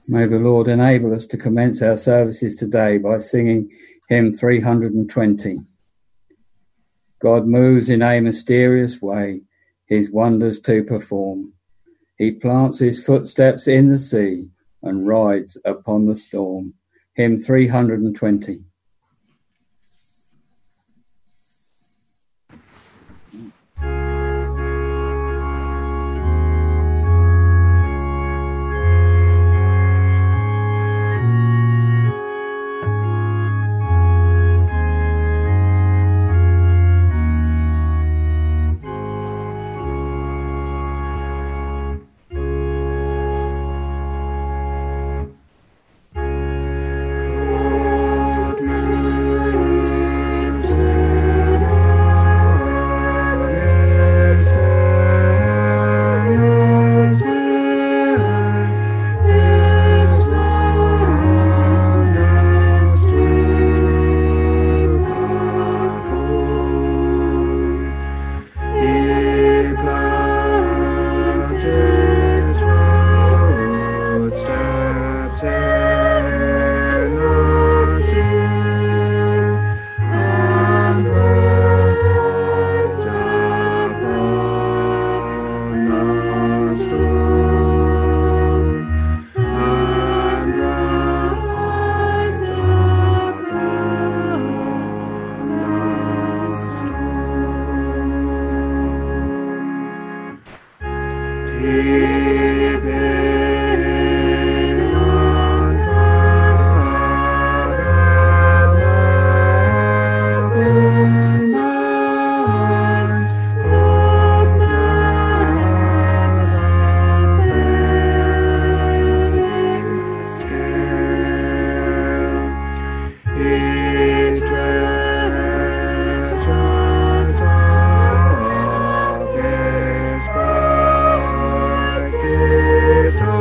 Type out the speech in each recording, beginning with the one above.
May the Lord enable us to commence our services today by singing hymn 320. God moves in a mysterious way, his wonders to perform. He plants his footsteps in the sea and rides upon the storm. Hymn 320. His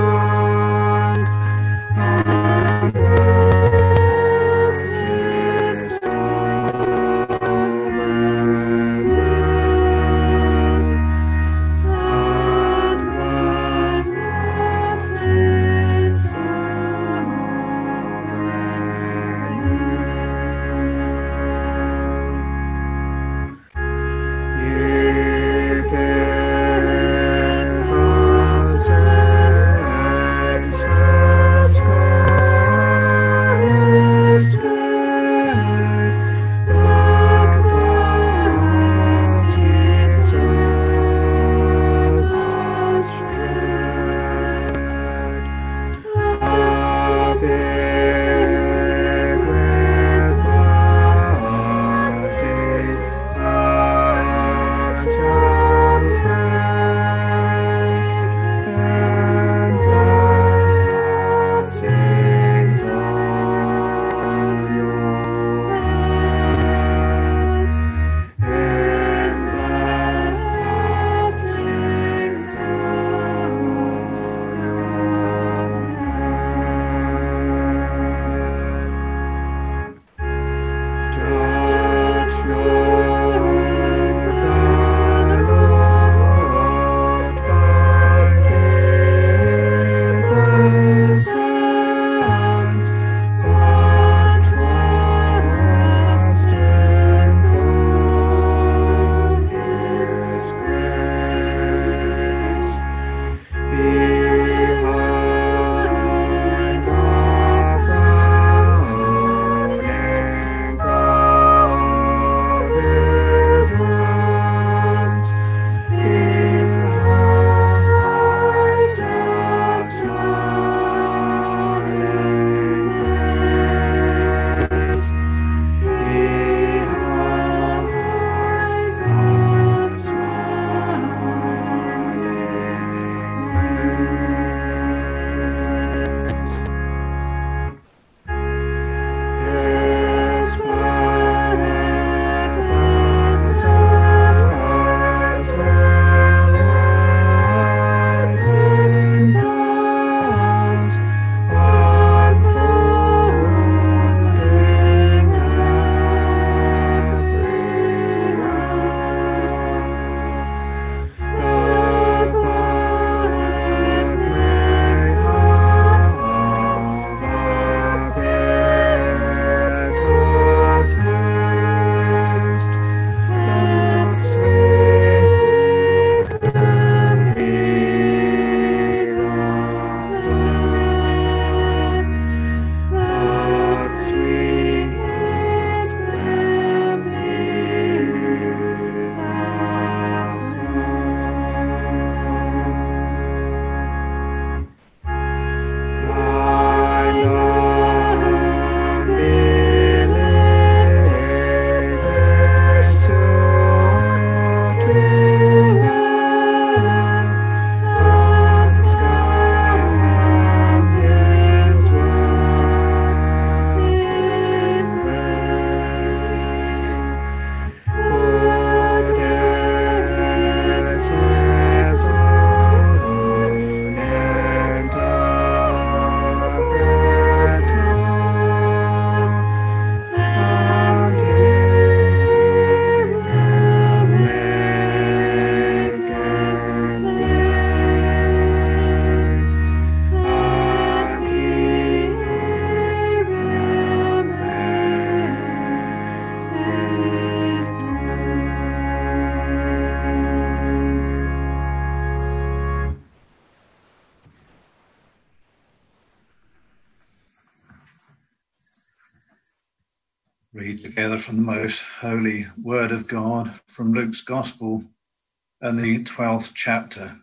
Read together from the most holy word of God from Luke's Gospel and the 12th chapter.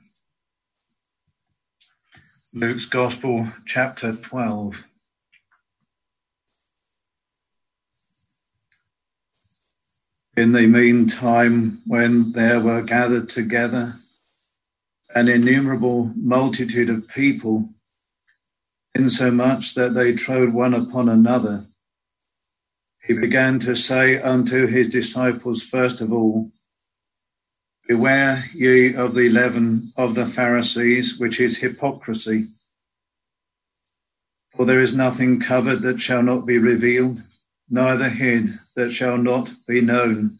Luke's Gospel, chapter 12. In the meantime, when there were gathered together an innumerable multitude of people, insomuch that they trode one upon another, he began to say unto his disciples first of all, Beware ye of the leaven of the Pharisees, which is hypocrisy. For there is nothing covered that shall not be revealed, neither hid that shall not be known.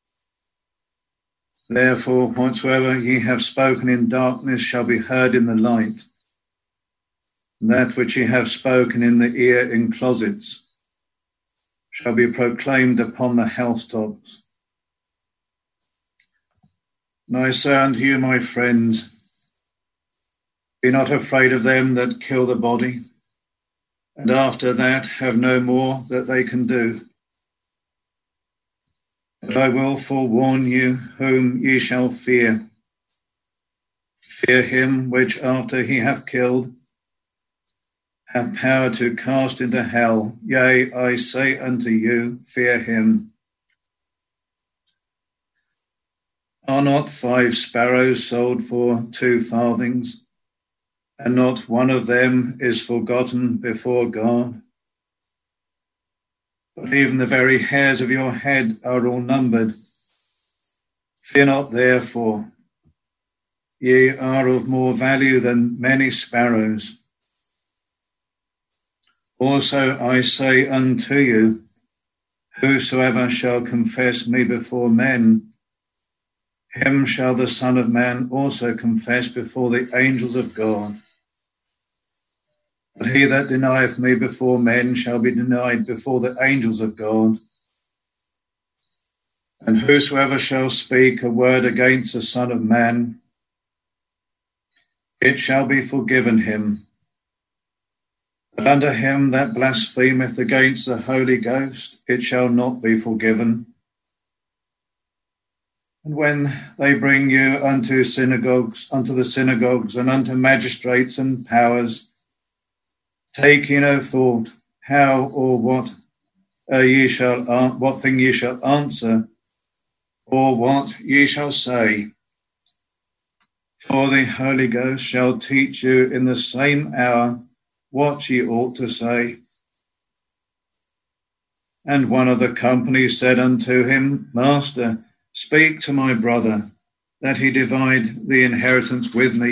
Therefore, whatsoever ye have spoken in darkness shall be heard in the light, and that which ye have spoken in the ear in closets shall be proclaimed upon the housetops. And I say unto you, my friends, be not afraid of them that kill the body, and after that have no more that they can do. But I will forewarn you whom ye shall fear. Fear him which after he hath killed hath power to cast into hell. Yea, I say unto you, fear him. Are not 5 sparrows sold for 2 farthings, and not one of them is forgotten before God? But even the very hairs of your head are all numbered. Fear not therefore, ye are of more value than many sparrows. Also I say unto you, whosoever shall confess me before men, him shall the Son of Man also confess before the angels of God. But he that denieth me before men shall be denied before the angels of God. And whosoever shall speak a word against the Son of Man, it shall be forgiven him. But unto him that blasphemeth against the Holy Ghost, it shall not be forgiven. And when they bring you unto the synagogues, and unto magistrates and powers, take ye no thought how or what thing ye shall answer, or what ye shall say. For the Holy Ghost shall teach you in the same hour what ye ought to say. And one of the company said unto him, Master, speak to my brother, that he divide the inheritance with me.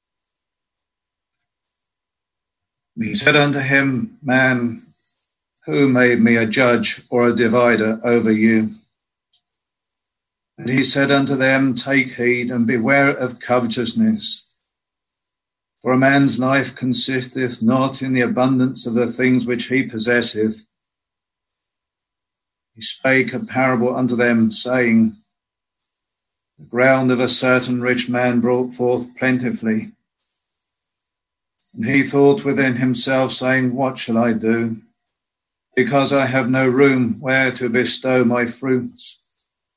And he said unto him, Man, who made me a judge or a divider over you? And he said unto them, Take heed and beware of covetousness. For a man's life consisteth not in the abundance of the things which he possesseth. He spake a parable unto them, saying, The ground of a certain rich man brought forth plentifully. And he thought within himself, saying, What shall I do? Because I have no room where to bestow my fruits.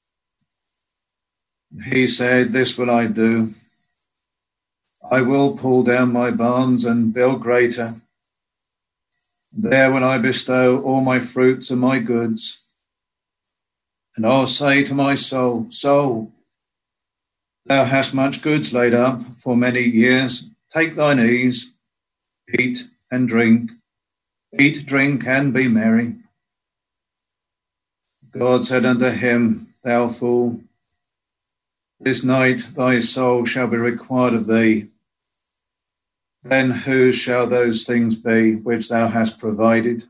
And he said, This will I do. I will pull down my barns and build greater. There will I bestow all my fruits and my goods. And I'll say to my soul, Soul, thou hast much goods laid up for many years. Take thine ease, eat and drink. Eat, drink, and be merry. God said unto him, Thou fool, this night thy soul shall be required of thee. Then whose shall those things be which thou hast provided?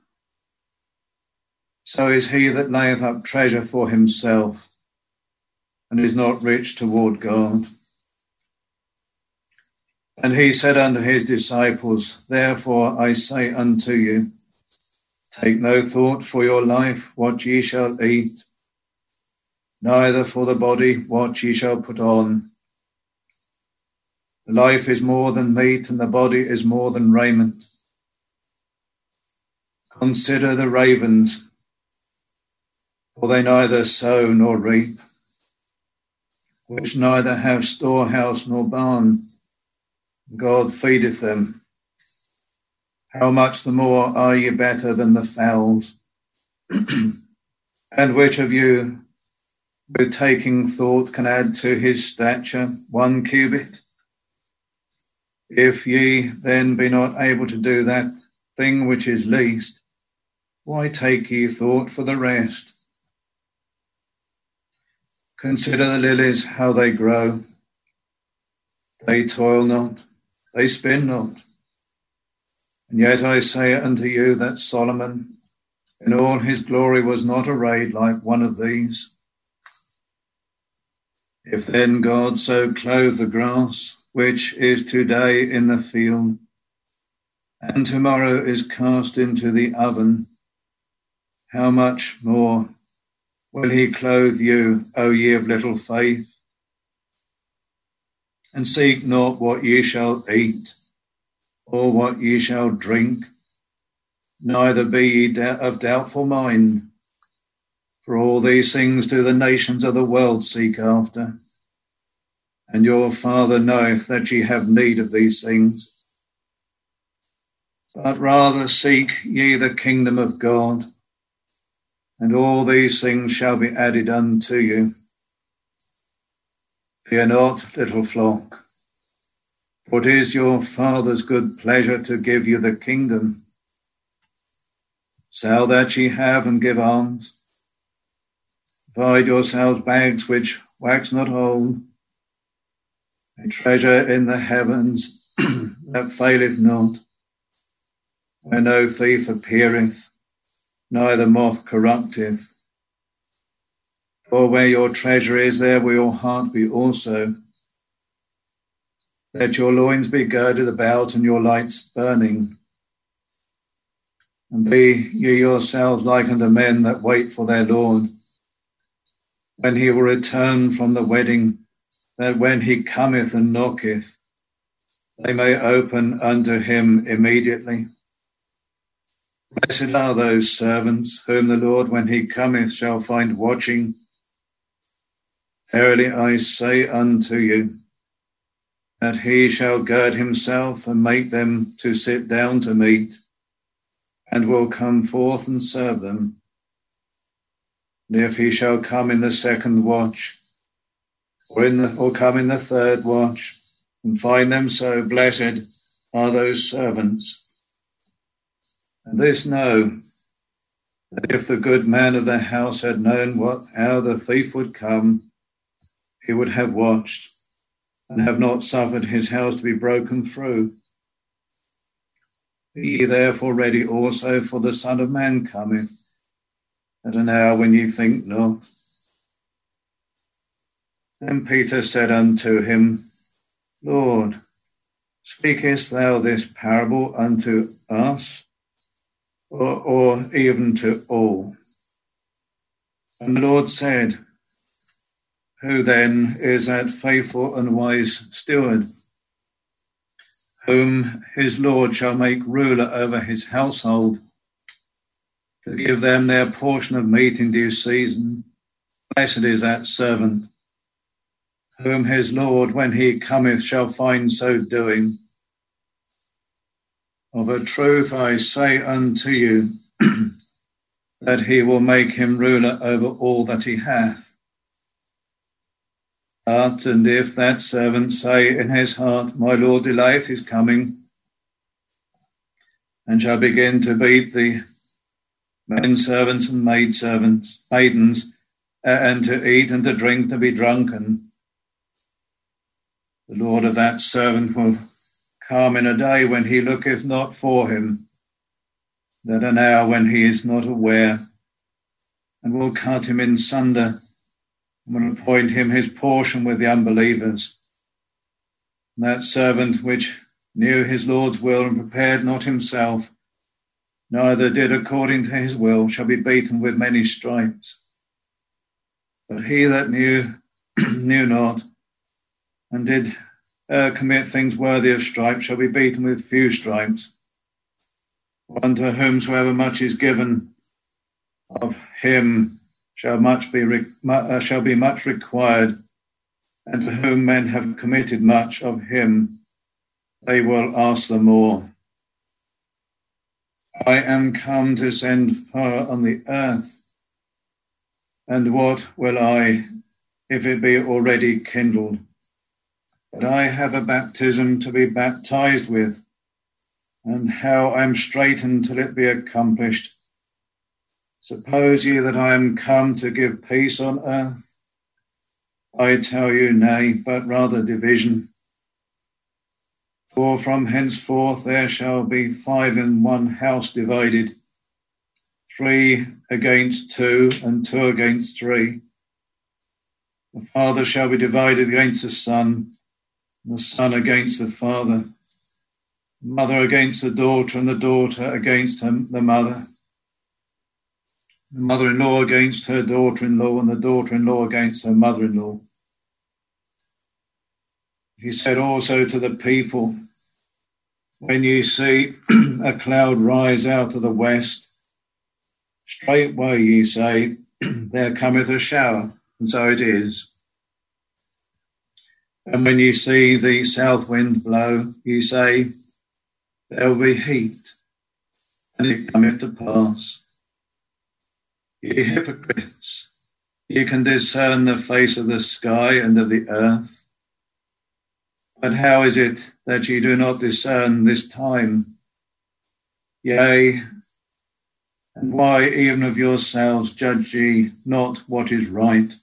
So is he that layeth up treasure for himself, and is not rich toward God. And he said unto his disciples, Therefore I say unto you, take no thought for your life, what ye shall eat, neither for the body, what ye shall put on. Life is more than meat, and the body is more than raiment. Consider the ravens, For they neither sow nor reap, which neither have storehouse nor barn. God feedeth them. How much the more are ye better than the fowls? And which of you, with taking thought, can add to his stature 1 cubit? If ye then be not able to do that thing which is least, why take ye thought for the rest? Consider the lilies, how they grow. They toil not, they spin not. And yet I say unto you that Solomon in all his glory was not arrayed like one of these. If then God so clothe the grass, which is today in the field, and tomorrow is cast into the oven, how much more will he clothe you, O ye of little faith? And seek not what ye shall eat, or what ye shall drink, neither be ye of doubtful mind. For all these things do the nations of the world seek after. And your Father knoweth that ye have need of these things. But rather seek ye the kingdom of God, and all these things shall be added unto you. Fear not, little flock, for it is your Father's good pleasure to give you the kingdom. Sell that ye have and give alms. Provide yourselves bags which wax not old, a treasure in the heavens that faileth not, where no thief appeareth, neither moth corrupteth. For where your treasure is, there will your heart be also. Let your loins be girded about and your lights burning. And be ye yourselves like unto men that wait for their Lord, when he will return from the wedding, that when he cometh and knocketh, they may open unto him immediately. Blessed are those servants whom the Lord, when he cometh, shall find watching. Verily I say unto you, that he shall gird himself and make them to sit down to meat, and will come forth and serve them. And if he shall come in the second watch, or come in the third watch, and find them so, blessed are those servants. And this know, that if the good man of the house had known what hour the thief would come, he would have watched, and have not suffered his house to be broken through. Be ye therefore ready also, for the Son of Man cometh at an hour when ye think not. Then Peter said unto him, Lord, speakest thou this parable unto us, or even to all? And the Lord said, Who then is that faithful and wise steward, whom his Lord shall make ruler over his household, to give them their portion of meat in due season? Blessed is that servant, whom his Lord, when he cometh, shall find so doing. Of a truth I say unto you, that he will make him ruler over all that he hath. But, and if that servant say in his heart, My Lord delayeth his coming, and shall begin to beat the men servants and maidens, and to eat and to drink, to be drunken, the Lord of that servant will come in a day when he looketh not for him, that an hour when he is not aware, and will cut him in sunder, and will appoint him his portion with the unbelievers. And that servant which knew his Lord's will and prepared not himself, neither did according to his will, shall be beaten with many stripes. But he that knew not, and did commit things worthy of stripes, shall be beaten with few stripes. For unto whomsoever much is given, of him shall be much required, and to whom men have committed much, of him they will ask the more. I am come to send fire on the earth, and what will I, if it be already kindled? But I have a baptism to be baptized with, and how I am straitened till it be accomplished. Suppose ye that I am come to give peace on earth? I tell you, nay, but rather division. For from henceforth there shall be 5 in one house divided, 3 against 2, and 2 against 3. The father shall be divided against the son, and the son against the father, the mother against the daughter, and the daughter against the mother, the mother-in-law against her daughter-in-law, and the daughter-in-law against her mother-in-law. He said also to the people, when ye see a cloud rise out of the west, straightway ye say, there cometh a shower, and so it is. And when ye see the south wind blow, ye say, there will be heat, and it cometh to pass. Ye hypocrites, ye can discern the face of the sky and of the earth. But how is it that ye do not discern this time? Yea, and why even of yourselves judge ye not what is right?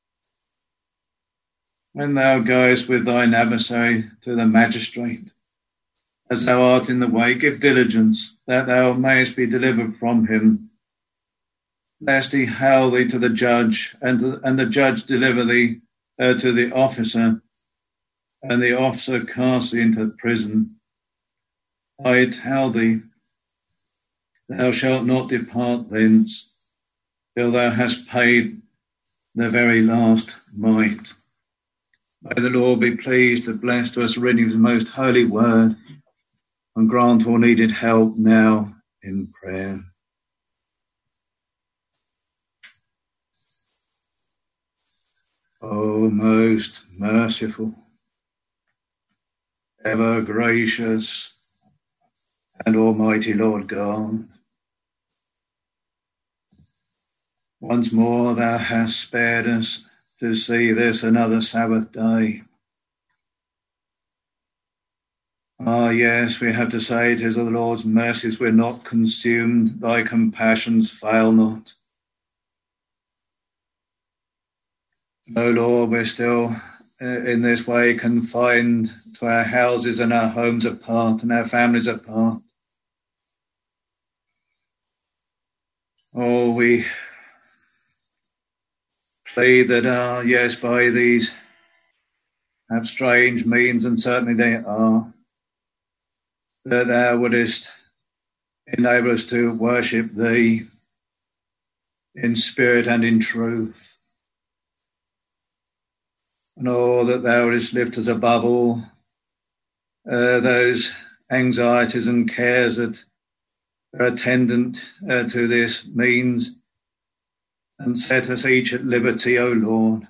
When thou goest with thine adversary to the magistrate, as thou art in the way, give diligence that thou mayest be delivered from him, lest he hale thee to the judge, and the judge deliver thee to the officer, and the officer cast thee into prison. I tell thee, thou shalt not depart thence till thou hast paid the very last mite. May the Lord be pleased to bless to us reading his most holy word, and grant all needed help now in prayer. O most merciful, ever gracious and almighty Lord God, once more thou hast spared us to see this another Sabbath day. Ah, yes, we have to say it is of the Lord's mercies we're not consumed, thy compassions fail not. O Lord, we're still in this way confined to our houses and our homes apart and our families apart. Oh, we plead that, yes, by these have strange means, and certainly they are, that thou wouldest enable us to worship thee in spirit and in truth. And all that thou wouldest lift us above all those anxieties and cares that are attendant to this means, and set us each at liberty, O Lord.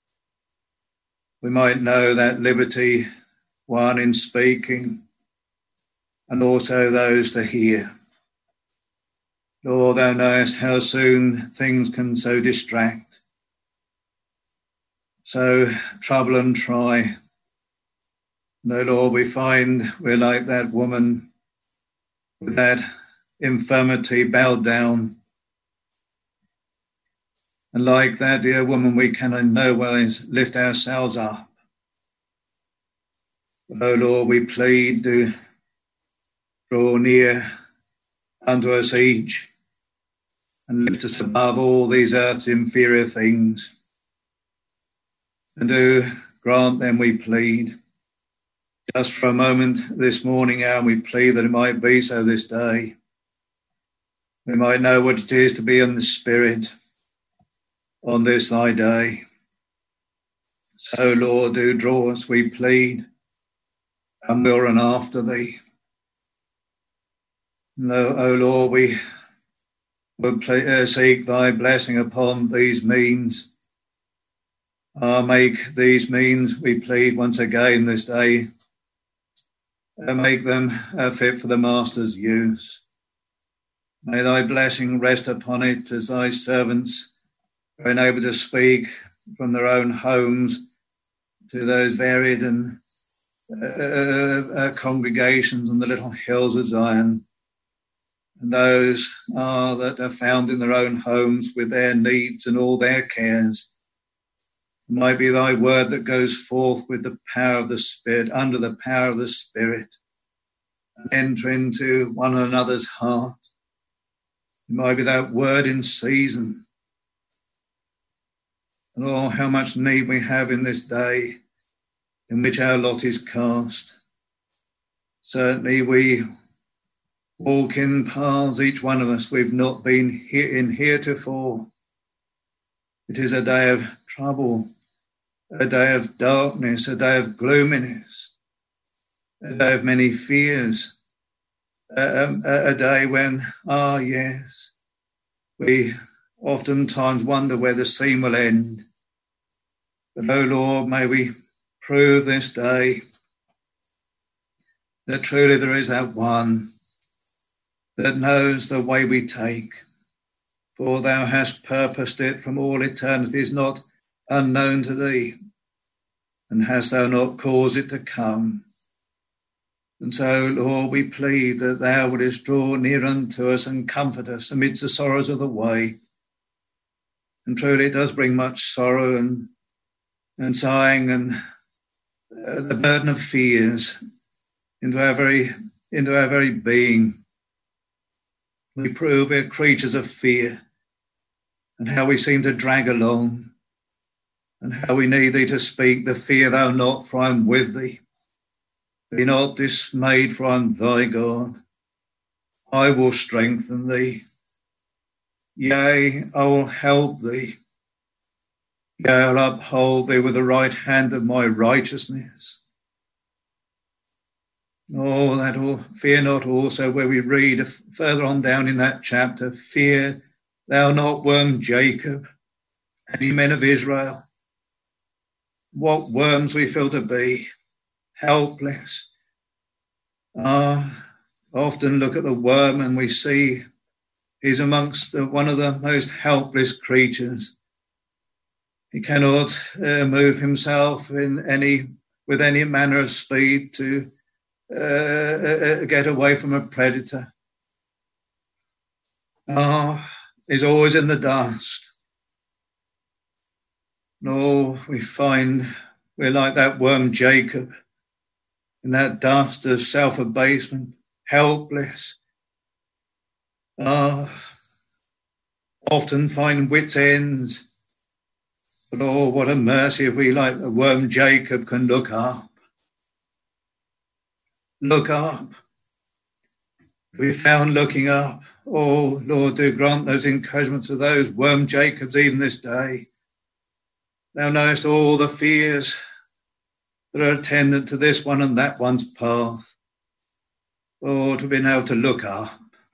We might know that liberty, one in speaking, and also those to hear. Lord, thou knowest how soon things can so distract, so trouble and try. No, Lord, we find we're like that woman with that infirmity bowed down. And like that dear woman, we can in no ways lift ourselves up. Oh Lord, we plead to draw near unto us each and lift us above all these earth's inferior things. And do grant them, we plead, just for a moment this morning hour, we plead that it might be so this day. We might know what it is to be in the Spirit on this thy day. So, Lord, do draw us, we plead, and we'll run after thee. No, O Lord, we Would seek thy blessing upon these means. Make these means, we plead once again this day, make them fit for the Master's use. May thy blessing rest upon it as thy servants are enabled to speak from their own homes to those varied and congregations on the little hills of Zion, and those that are found in their own homes with their needs and all their cares. It might be thy word that goes forth with the power of the Spirit, under the power of the Spirit, and enter into one another's heart. It might be that word in season. And oh, how much need we have in this day in which our lot is cast. Certainly we walk in paths, each one of us, we've not been in heretofore. It is a day of trouble, a day of darkness, a day of gloominess, a day of many fears, a day when, yes, we oftentimes wonder where the seam will end. But, oh Lord, may we prove this day that truly there is that one that knows the way we take. For thou hast purposed it from all eternity, is not unknown to thee, and hast thou not caused it to come. And so, Lord, we plead that thou wouldest draw near unto us and comfort us amidst the sorrows of the way. And truly it does bring much sorrow and sighing and the burden of fears into our very being. We prove we're creatures of fear, and how we seem to drag along, and how we need thee to speak, the fear thou not, for I am with thee. Be not dismayed, for I am thy God. I will strengthen thee. Yea, I will help thee. Yea, I will uphold thee with the right hand of my righteousness. Oh, that all, fear not also, where we read further on down in that chapter, fear thou not, worm Jacob, and ye men of Israel. What worms we feel to be, helpless. Often look at the worm and we see he's amongst one of the most helpless creatures. He cannot move himself with any manner of speed to get away from a predator. He's always in the dust. No, we find we're like that worm Jacob, in that dust of self-abasement, helpless. Often find wits' ends. But oh, what a mercy if we, like the worm Jacob, can look up. Look up. We found looking up. Oh, Lord, do grant those encouragements of those worm Jacobs even this day. Thou knowest all the fears that are attendant to this one and that one's path. Oh, to be able to look up.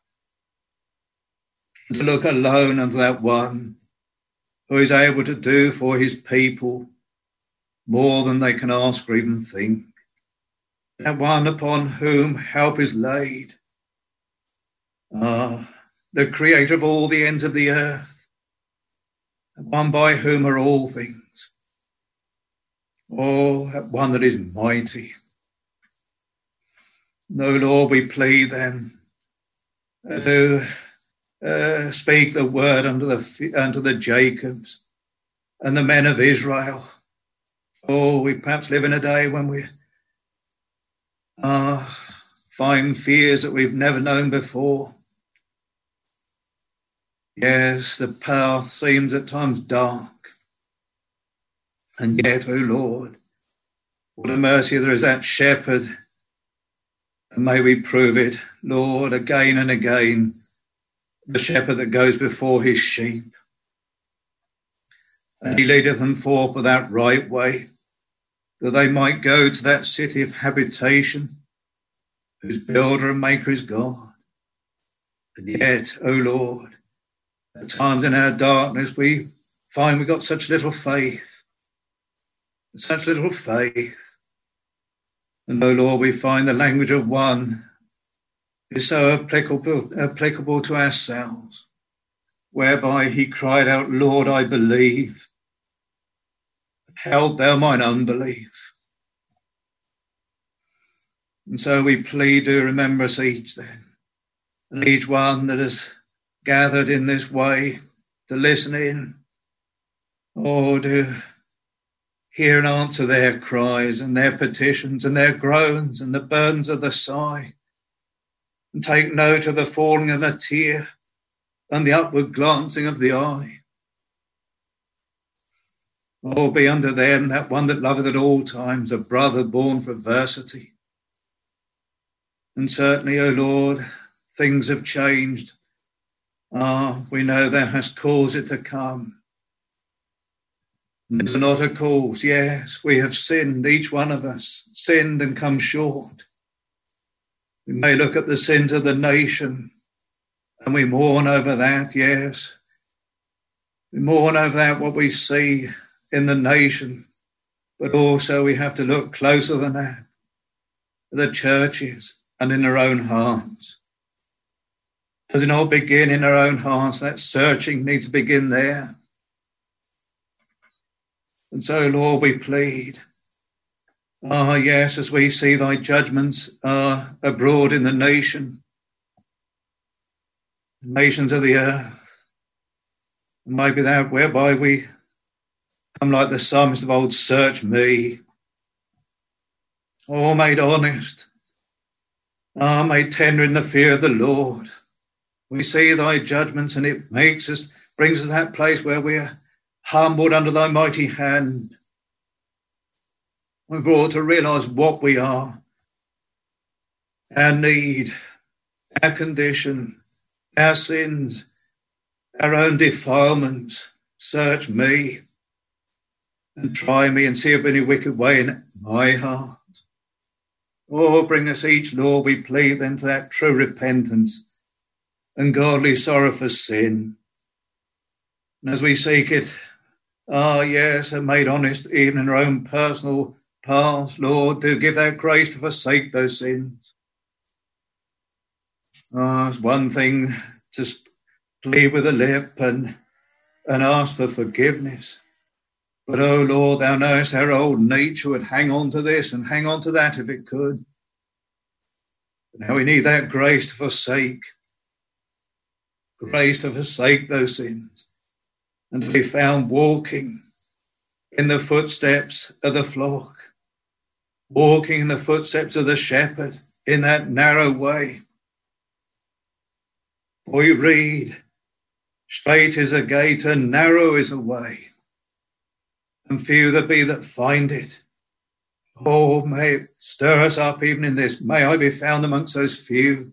To look alone unto that one who is able to do for his people more than they can ask or even think. That one upon whom help is laid. The creator of all the ends of the earth. The one by whom are all things. Oh, that one that is mighty. No, Lord, we plead then to speak the word unto the Jacobs and the men of Israel. Oh, we perhaps live in a day when we find fears that we've never known before. Yes, the path seems at times dark. And yet, O Lord, what a mercy there is that shepherd. And may we prove it, Lord, again and again, the shepherd that goes before his sheep. And he leadeth them forth by that right way, that they might go to that city of habitation, whose builder and maker is God. And yet, O Lord, At times in our darkness, we find we've got such little faith. Such little faith. And, oh Lord, we find the language of one is so applicable to ourselves, whereby he cried out, Lord, I believe. Help thou mine unbelief. And so we plead to remember us each then, and each one that has gathered in this way to listen in, or to hear and answer their cries and their petitions and their groans and the burdens of the sigh, and take note of the falling of the tear and the upward glancing of the eye. Oh, be unto them that one that loveth at all times, a brother born for adversity. And certainly, O Lord, things have changed. We know thou hast caused it to come. There's not a cause. Yes, we have sinned, each one of us, sinned and come short. We may look at the sins of the nation and we mourn over that, yes. We mourn over that, what we see in the nation, but also we have to look closer than that, at the churches and in our own hearts. Does it not begin in our own hearts? That searching needs to begin there. And so, Lord, we plead. Yes, as we see thy judgments abroad in the nations of the earth, maybe that whereby we come like the psalmist of old, search me. Oh, made honest. Made tender in the fear of the Lord. We see thy judgments, and it brings us to that place where we are humbled under thy mighty hand. We're brought to realize what we are, our need, our condition, our sins, our own defilements. Search me and try me and see if any wicked way in my heart. Oh, bring us each, Lord, we plead, then to that true repentance and godly sorrow for sin. And as we seek it, yes, and made honest even in our own personal past, Lord, do give that grace to forsake those sins. It's one thing to plead with the lip and ask for forgiveness. But, oh Lord, thou knowest our old nature would hang on to this and hang on to that if it could. But now we need that grace to forsake those sins, and to be found walking in the footsteps of the flock, walking in the footsteps of the shepherd in that narrow way. We read, straight is a gate and narrow is a way, and few there be that find it. Oh, may it stir us up even in this. May I be found amongst those few.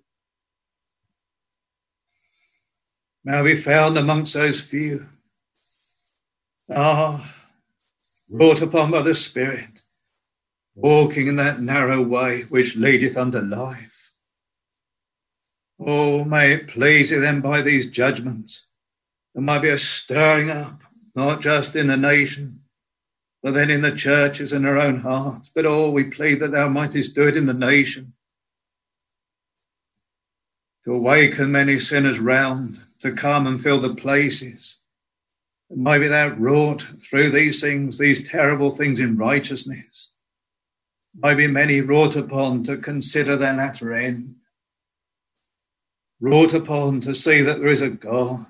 May I be found amongst those few. Brought upon by the Spirit, walking in that narrow way which leadeth unto life. Oh, may it please you then by these judgments. There might be a stirring up, not just in the nation, but then in the churches and our own hearts. But we plead that thou mightest do it in the nation, to awaken many sinners round, to come and fill the places. And maybe thou wrought through these things, these terrible things in righteousness. Maybe many wrought upon to consider their latter end. Wrought upon to see that there is a God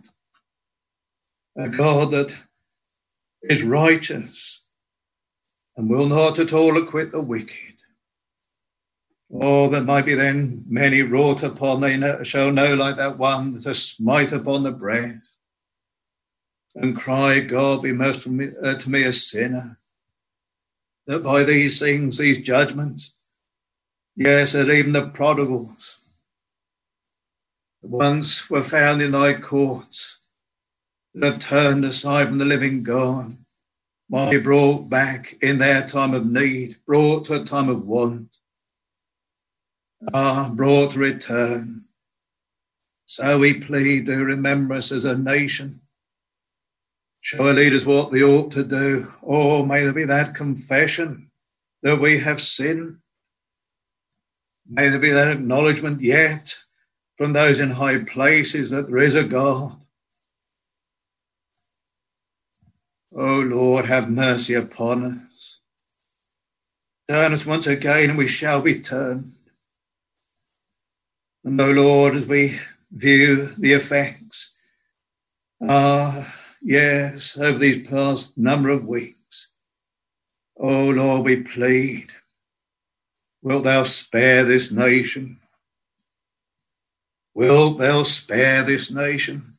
that is righteous and will not at all acquit the wicked. There might be then many wrought upon, they shall know like that one that has smite upon the breast and cry, God, be merciful to me a sinner. That by these things, these judgments, yes, that even the prodigals that once were found in thy courts, that have turned aside from the living God, might be brought back in their time of need, brought to a time of want, brought to return. So we plead to remember us as a nation. Show our leaders what they ought to do. Oh, may there be that confession that we have sinned. May there be that acknowledgement yet from those in high places that there is a God. Oh, Lord, have mercy upon us. Turn us once again and we shall be turned. And, oh, Lord, as we view the effects, yes, over these past number of weeks, oh, Lord, we plead, wilt thou spare this nation? Wilt thou spare this nation?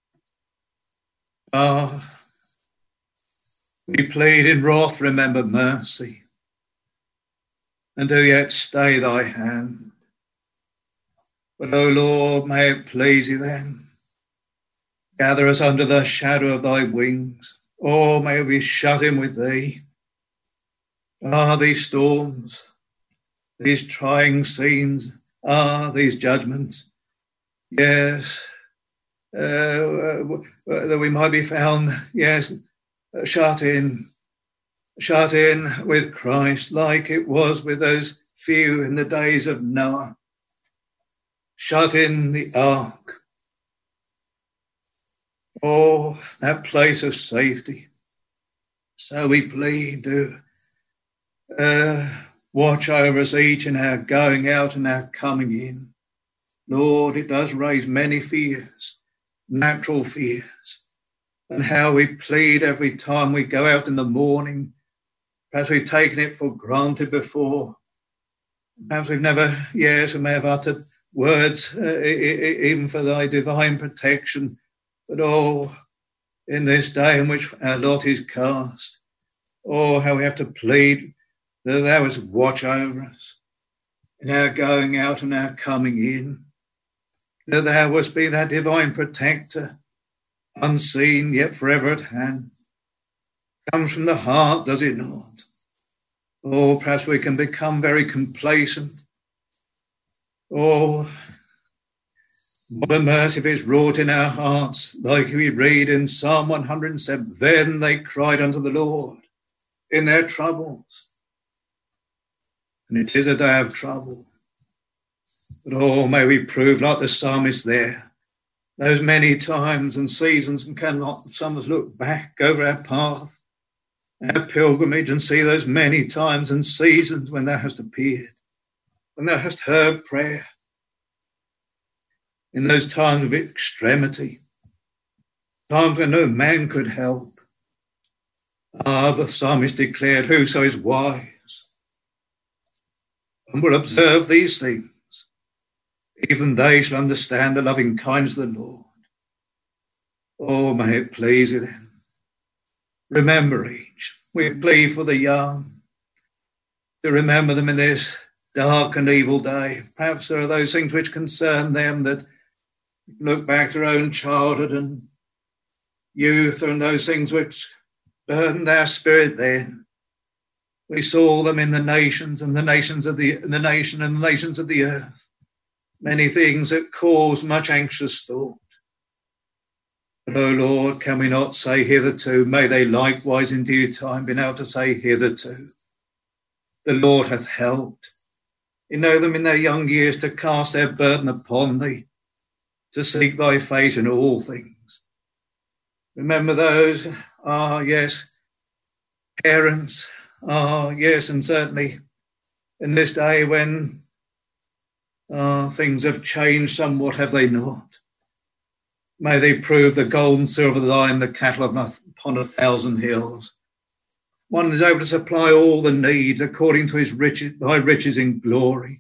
We plead in wrath, remember mercy, and do yet stay thy hand. But, O Lord, may it please thee then, gather us under the shadow of thy wings. Oh, may we shut in with thee. These storms, these trying scenes, these judgments, yes, that we might be found, yes, shut in with Christ, like it was with those few in the days of Noah. Shut in the ark. Oh, that place of safety. So we plead to watch over us each in our going out and our coming in. Lord, it does raise many fears, natural fears. And how we plead every time we go out in the morning. Perhaps we've taken it for granted before. Perhaps we've never, yes, we may have uttered words even for thy divine protection. But oh, in this day in which our lot is cast, oh, how we have to plead that thou wouldst watch over us in our going out and our coming in. That thou wouldst be that divine protector, unseen yet forever at hand. Comes from the heart, does it not? Oh, perhaps we can become very complacent. Oh, what a mercy if it's wrought in our hearts, like we read in Psalm 107. Then they cried unto the Lord in their troubles. And it is a day of trouble. But oh, may we prove like the psalmist there, those many times and seasons, and cannot some of us look back over our path, our pilgrimage, and see those many times and seasons when thou hast appeared, when thou hast heard prayer, in those times of extremity, times when no man could help. The psalmist declared, whoso is wise and will observe these things, even they shall understand the loving kindness of the Lord. Oh, may it please you then. Remember each. We plead for the young, to remember them in this dark and evil day. Perhaps there are those things which concern them that look back to their own childhood and youth, and those things which burdened their spirit then. We saw them in the nations and the nations of the nation and the nations of the earth. Many things that cause much anxious thought. But, O Lord, can we not say hitherto, may they likewise in due time be able to say hitherto, the Lord hath helped. You know them in their young years to cast their burden upon thee, to seek thy face in all things. Remember those, yes, parents, yes, and certainly in this day when things have changed somewhat, have they not? May they prove the gold and silver of thine, the cattle upon 1,000 hills. One is able to supply all the needs according to his riches, thy riches in glory.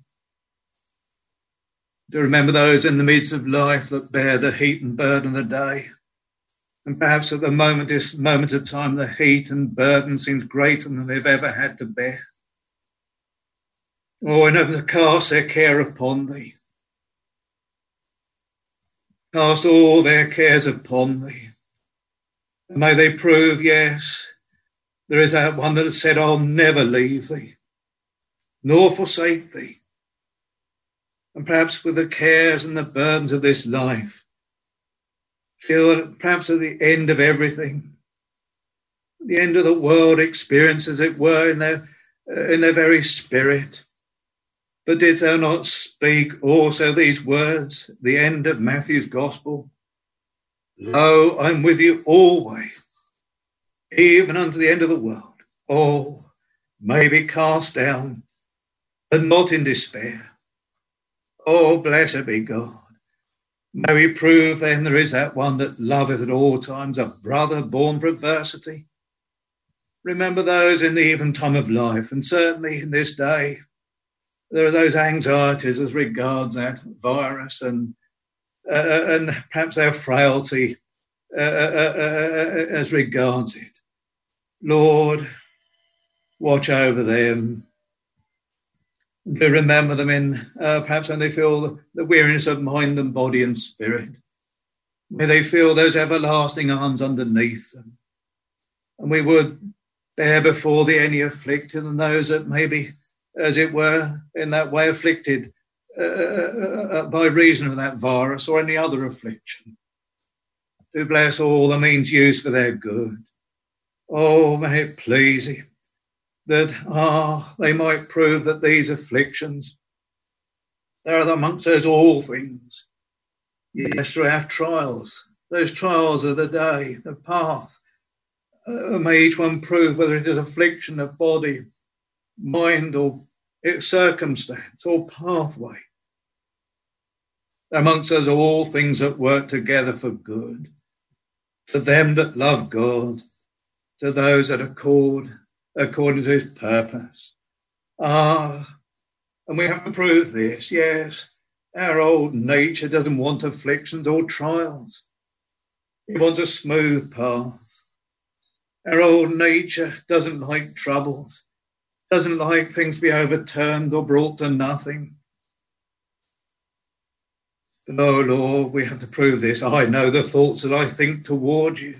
To remember those in the midst of life that bear the heat and burden of the day. And perhaps at this moment of time, the heat and burden seems greater than they've ever had to bear. Oh, and to cast their care upon thee. Cast all their cares upon thee. And may they prove, yes, there is that one that has said, I'll never leave thee, nor forsake thee. and perhaps with the cares and the burdens of this life, feel perhaps at the end of everything, the end of the world experience, as it were, in their very spirit. But didst thou not speak also these words, the end of Matthew's Gospel? Lo, I'm with you always, even unto the end of the world. Oh, may be cast down, but not in despair. Oh, blessed be God. May we prove then there is that one that loveth at all times, a brother born for adversity. Remember those in the eventime of life, and certainly in this day, there are those anxieties as regards that virus and perhaps their frailty as regards it. Lord, watch over them. To remember them in perhaps when they feel the weariness of mind and body and spirit. May they feel those everlasting arms underneath them. And we would bear before thee any afflicted and those that may be, as it were, in that way afflicted by reason of that virus or any other affliction. Do bless all the means used for their good. Oh, may it please thee that they might prove that these afflictions, they are amongst us all things. Yes, through our trials, those trials of the day, the path, may each one prove whether it is affliction of body, mind, or its circumstance, or pathway. Amongst us all things that work together for good, to them that love God, to those that are called according to his purpose. And we have to prove this, yes. Our old nature doesn't want afflictions or trials. It wants a smooth path. Our old nature doesn't like troubles, doesn't like things to be overturned or brought to nothing. But, oh Lord, we have to prove this. I know the thoughts that I think toward you.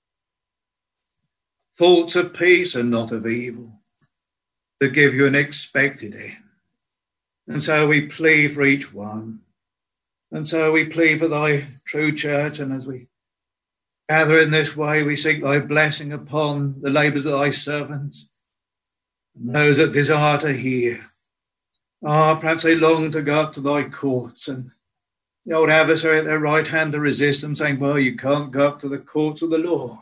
Thoughts of peace and not of evil, to give you an expected end. And so we plead for each one. And so we plead for thy true church. And as we gather in this way, we seek thy blessing upon the labours of thy servants, and those that desire to hear. Perhaps they long to go up to thy courts, and the old adversary at their right hand to resist them, saying, well, you can't go up to the courts of the Lord.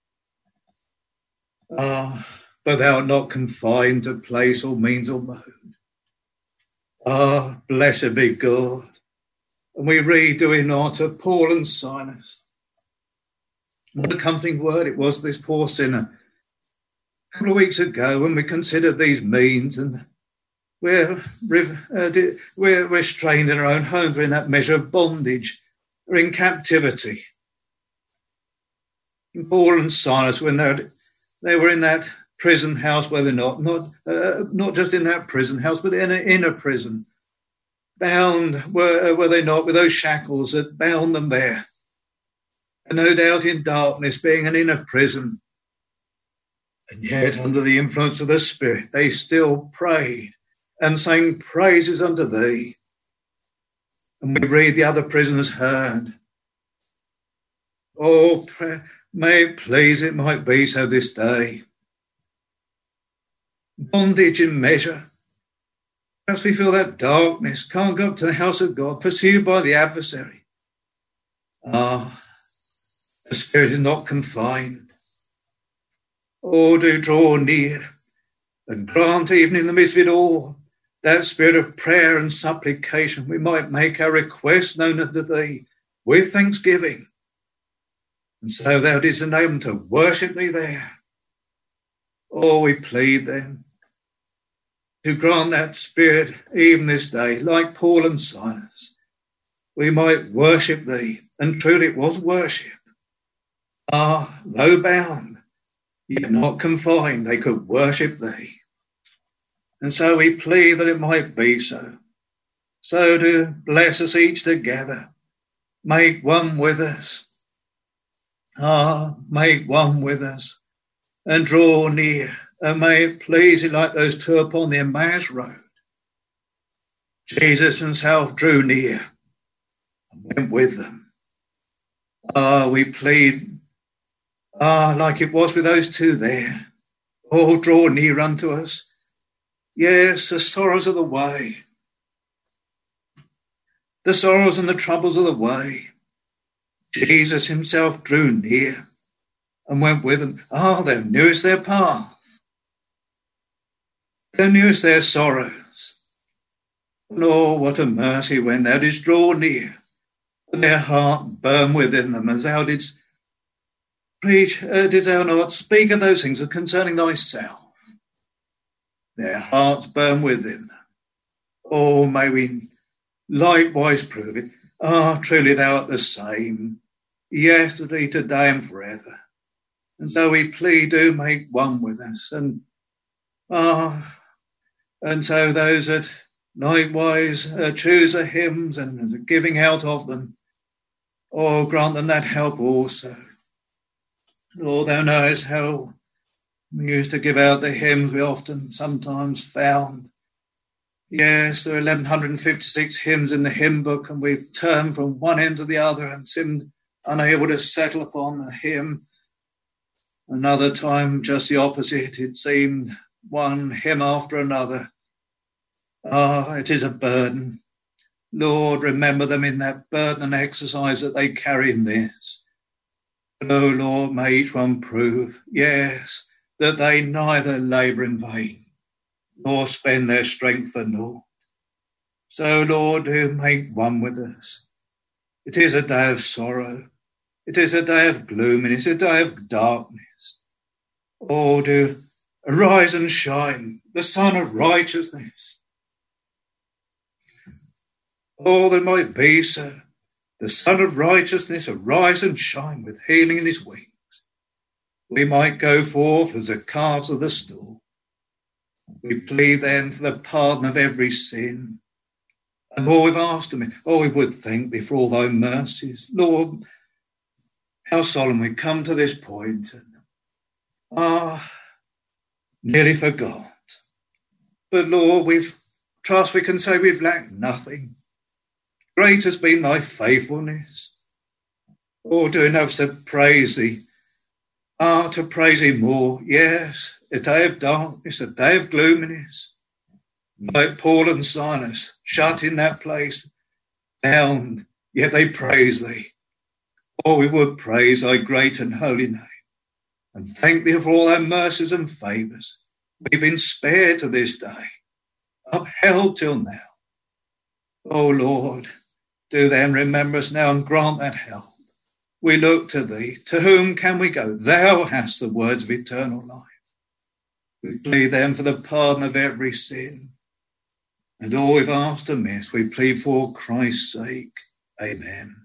But thou art not confined to place or means or mode. Blessed be God. And we read, do we not, of Paul and Silas. What a comforting word it was, this poor sinner. A couple of weeks ago, when we considered these means, and we're restrained in our own homes, we're in that measure of bondage, we're in captivity. And Paul and Silas, when they were in that prison house, were they not just in that prison house, but in an inner prison. Bound, were they not, with those shackles that bound them there. And no doubt in darkness, being an inner prison. And yet, under the influence of the Spirit, they still prayed and sang praises unto thee. And we read the other prisoners heard. Oh, may it please, it might be so this day. Bondage in measure. Perhaps we feel that darkness, can't go up to the house of God, pursued by the adversary. The Spirit is not confined. Oh, do draw near and grant, even in the midst of it all, that spirit of prayer and supplication. We might make our requests known unto thee with thanksgiving. And so thou didst enable them to worship thee there. Oh, we plead then to grant that spirit even this day, like Paul and Silas. We might worship thee, and truly it was worship. Though bound, yet not confined, they could worship thee. And so we plead that it might be so. So to bless us each together. Make one with us. Make one with us. And draw near. And may it please you like those two upon the Emmaus road. Jesus himself drew near and went with them. We plead, like it was with those two there. Oh, draw near unto us. Yes, the sorrows of the way. The sorrows and the troubles of the way. Jesus himself drew near and went with them. Thou knewest their path. Thou knewest their sorrows. Lord, what a mercy when thou didst draw near, and their heart burn within them, as thou didst preach, didst thou not speak of those things concerning thyself? Their hearts burn within them. Oh, may we likewise prove it. Truly thou art the same, yesterday, today, and forever. And so we plead, do make one with us. And so those that likewise choose the hymns and the giving out of them, grant them that help also. Lord, thou knowest how we used to give out the hymns. We often sometimes found, yes, there are 1156 hymns in the hymn book, and we've turned from one end to the other and seemed unable to settle upon a hymn. Another time, just the opposite. It seemed one hymn after another. It is a burden. Lord, remember them in that burden and exercise that they carry in this. Oh, Lord, may each one prove, yes, that they neither labour in vain, nor spend their strength for naught. So, Lord, do make one with us. It is a day of sorrow. It is a day of gloom, and it's a day of darkness. Oh, do arise and shine, the sun of righteousness. Oh, that might be so. The Son of Righteousness arise and shine with healing in his wings. We might go forth as the calves of the stall. We plead then for the pardon of every sin. And all we've asked of him, we would thank thee for all thy mercies. Lord, how solemn we come to this point. Nearly forgot. But Lord, we can say we've lacked nothing. Great has been thy faithfulness. Do enough to praise thee. To praise thee more. Yes, a day of darkness, a day of gloominess. Like Paul and Silas, shut in that place, bound, yet they praise thee. We would praise thy great and holy name, and thank thee for all thy mercies and favours. We've been spared to this day, upheld till now. Lord, do then remember us now and grant that help. We look to thee. To whom can we go? Thou hast the words of eternal life. We plead then for the pardon of every sin. And all we've asked amiss, we plead for Christ's sake. Amen.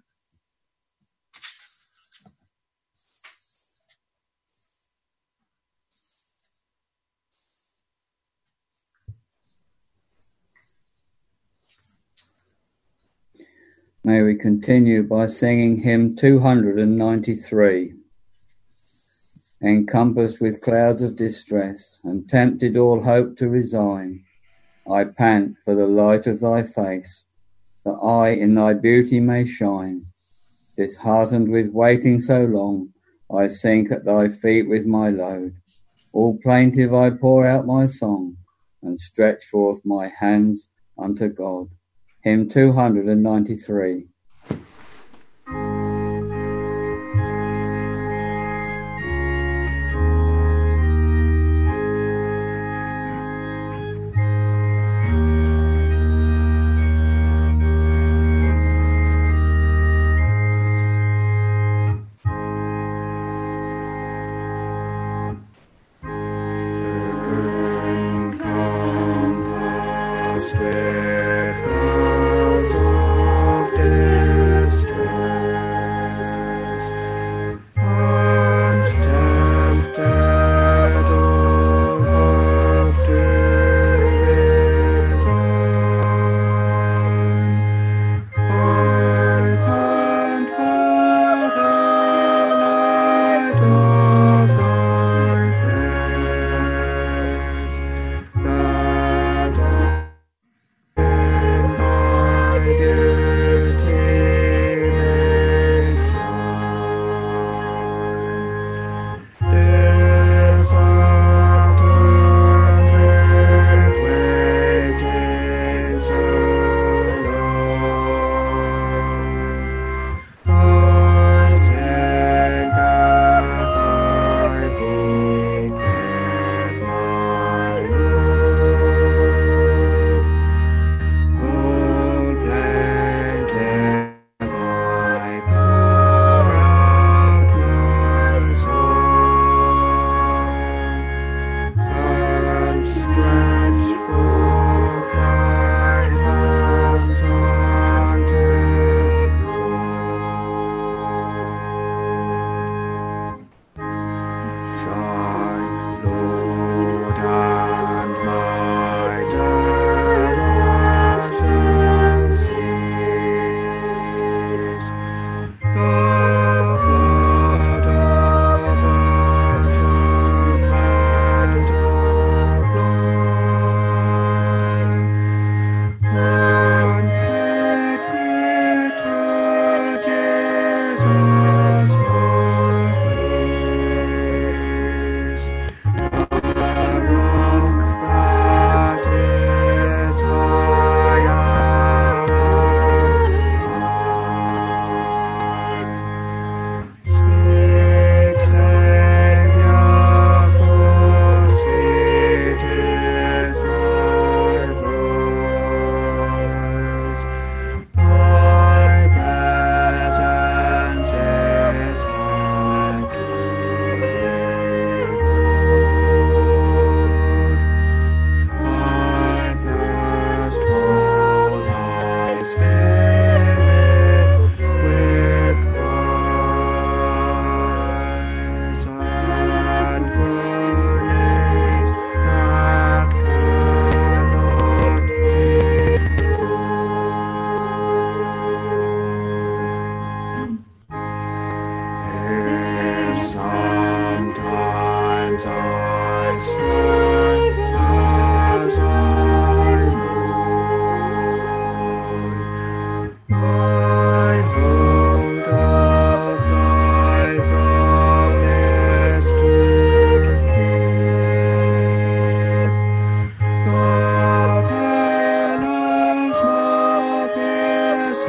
May we continue by singing hymn 293. Encompassed with clouds of distress, and tempted all hope to resign, I pant for the light of thy face, that I in thy beauty may shine. Disheartened with waiting so long, I sink at thy feet with my load. All plaintive I pour out my song, and stretch forth my hands unto God. Hymn 293. Encompassed with clouds of day.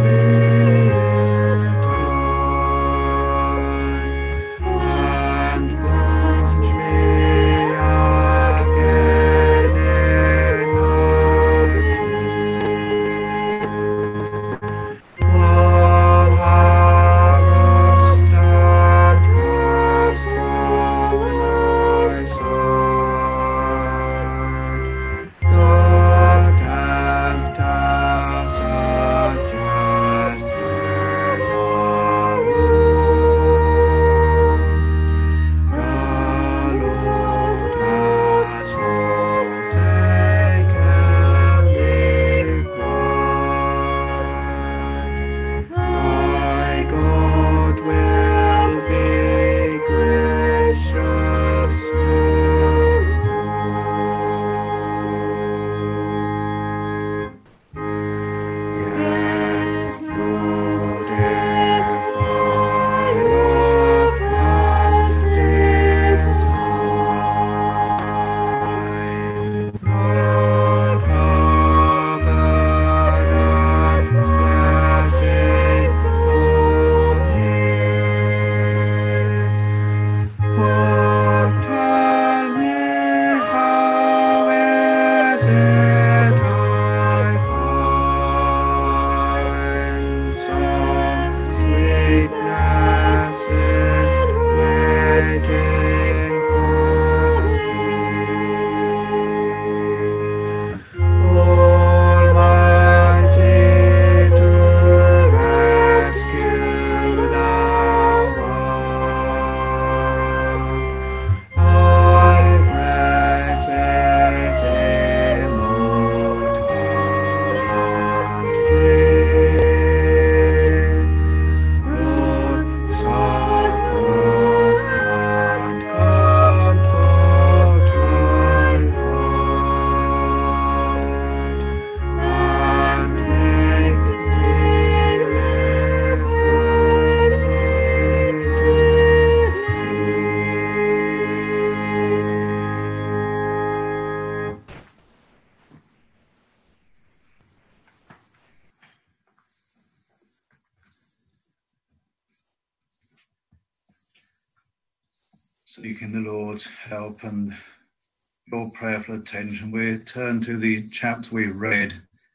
Seeking the Lord's help and your prayerful attention, we turn to the chapter we read,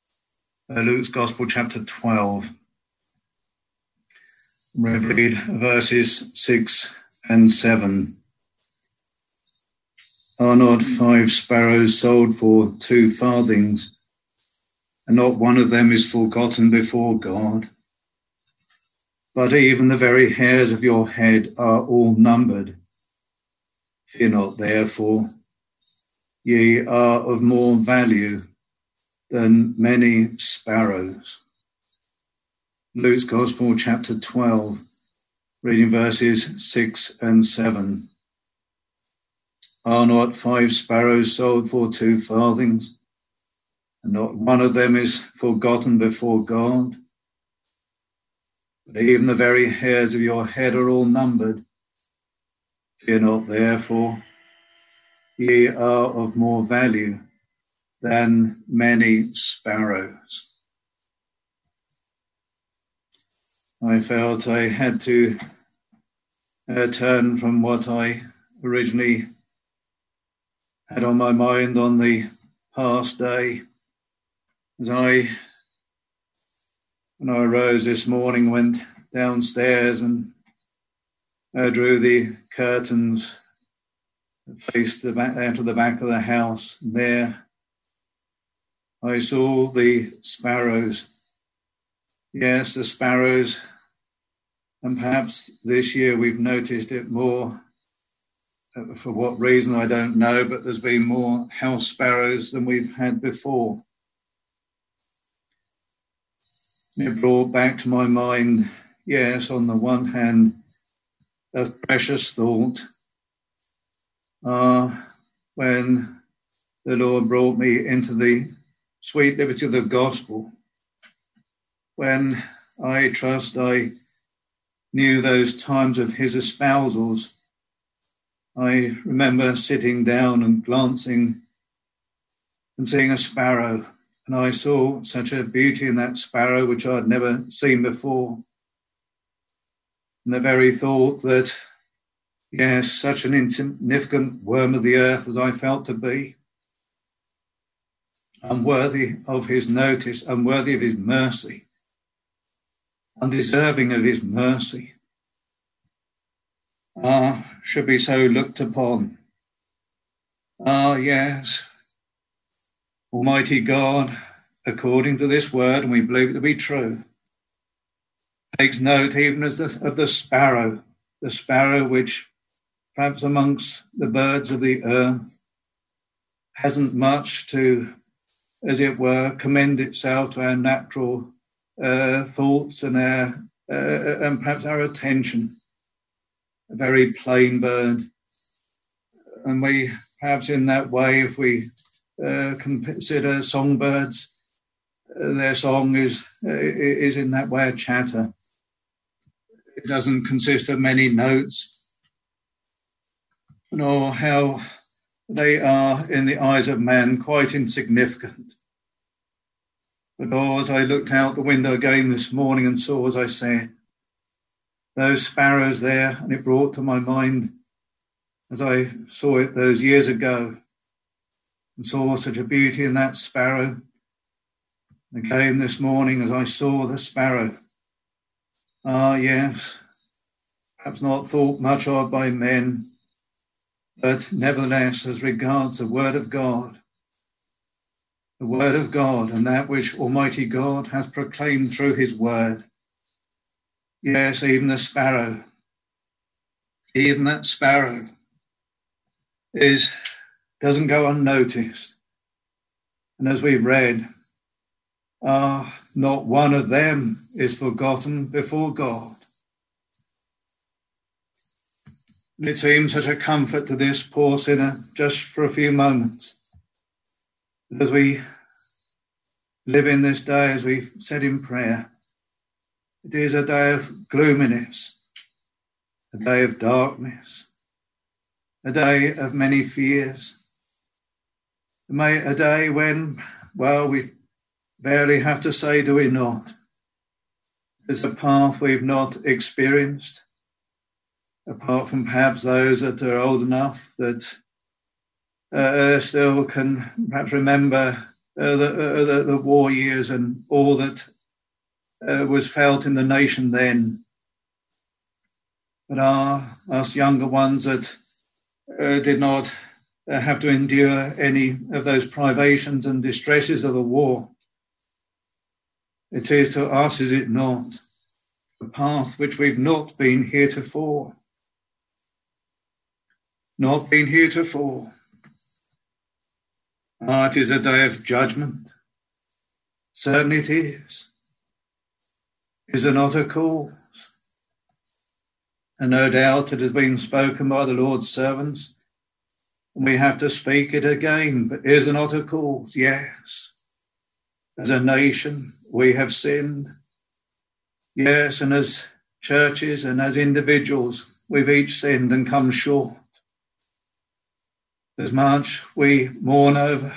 Luke's Gospel, chapter 12. We read verses 6 and 7. Are not 5 sparrows sold for 2 farthings, and not one of them is forgotten before God? But even the very hairs of your head are all numbered. Fear not, therefore, ye are of more value than many sparrows. Luke's Gospel, chapter 12, reading verses 6 and 7. Are not 5 sparrows sold for 2 farthings, and not one of them is forgotten before God? But even the very hairs of your head are all numbered. Fear not, therefore, ye are of more value than many sparrows. I felt I had to turn from what I originally had on my mind on the past day. When I arose this morning, went downstairs and drew the curtains that faced out of the back of the house. And there I saw the sparrows. Yes, the sparrows. And perhaps this year we've noticed it more. For what reason, I don't know, but there's been more house sparrows than we've had before. It brought back to my mind, yes, on the one hand, a precious thought when the Lord brought me into the sweet liberty of the gospel, when I trust I knew those times of his espousals. I remember sitting down and glancing and seeing a sparrow And I saw such a beauty in that sparrow which I had never seen before. And the very thought that, yes, such an insignificant worm of the earth that I felt to be, unworthy of his notice, unworthy of his mercy, undeserving of his mercy, should be so looked upon. Yes, Almighty God, according to this word, and we believe it to be true, takes note even of the sparrow which perhaps amongst the birds of the earth hasn't much to, as it were, commend itself to our natural thoughts and and perhaps our attention. A very plain bird. And we perhaps in that way, if we consider songbirds, their song is in that way a chatter. It doesn't consist of many notes, nor how they are in the eyes of man quite insignificant. But as I looked out the window again this morning and saw, as I said, those sparrows there, and it brought to my mind, as I saw it those years ago, and saw such a beauty in that sparrow. Again this morning as I saw the sparrow. Yes, perhaps not thought much of by men, but nevertheless as regards the word of God, and that which Almighty God has proclaimed through his word. Yes, even the sparrow, even that sparrow doesn't go unnoticed. And as we read, not one of them is forgotten before God. And it seems such a comfort to this poor sinner just for a few moments. As we live in this day, as we said in prayer, it is a day of gloominess, a day of darkness, a day of many fears, a day when, well, we barely have to say, do we not? It's a path we've not experienced, apart from perhaps those that are old enough that still can perhaps remember the war years and all that was felt in the nation then. But us younger ones that did not have to endure any of those privations and distresses of the war, it is to us, is it not, a path which we've not been heretofore. Not been heretofore. It is a day of judgment. Certainly it is. Is there not a cause? And no doubt it has been spoken by the Lord's servants. And we have to speak it again. But is there not a cause? Yes. As a nation, we have sinned. Yes, and as churches and as individuals, we've each sinned and come short. As much we mourn over.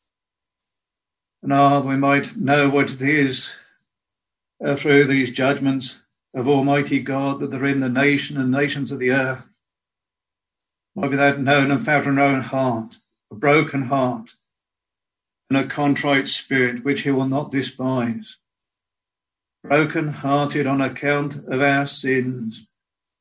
And we might know what it is through these judgments of Almighty God that are in the nation and nations of the earth. Might be that known and felt in our own heart, a broken heart, and a contrite spirit which he will not despise. Broken-hearted on account of our sins,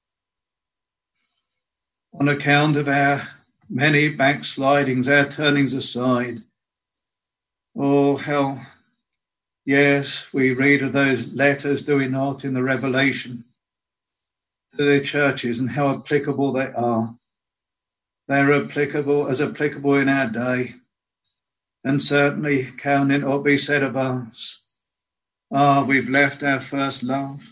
on account of our many backslidings, our turnings aside. Oh, how, yes, we read of those letters, do we not, in the Revelation to the churches, and how applicable they are. They're applicable in our day. And certainly can it not be said of us, we've left our first love.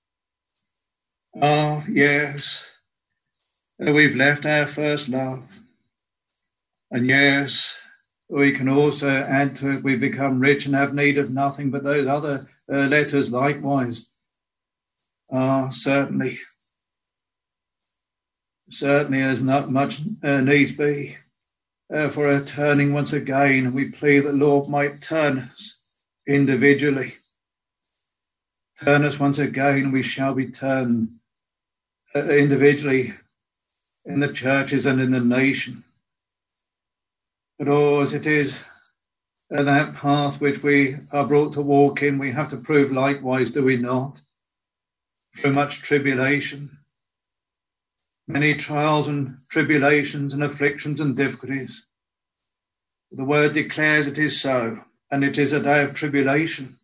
Yes, we've left our first love. And yes, we can also add to it, we become rich and have need of nothing, but those other letters likewise certainly as not much needs be. for a turning once again. We plead that Lord might turn us individually. Turn us once again, we shall be turned individually in the churches and in the nation. But as it is that path which we are brought to walk in, we have to prove likewise, do we not? Through much tribulation, many trials and tribulations and afflictions and difficulties. The word declares it is so, and it is a day of tribulation.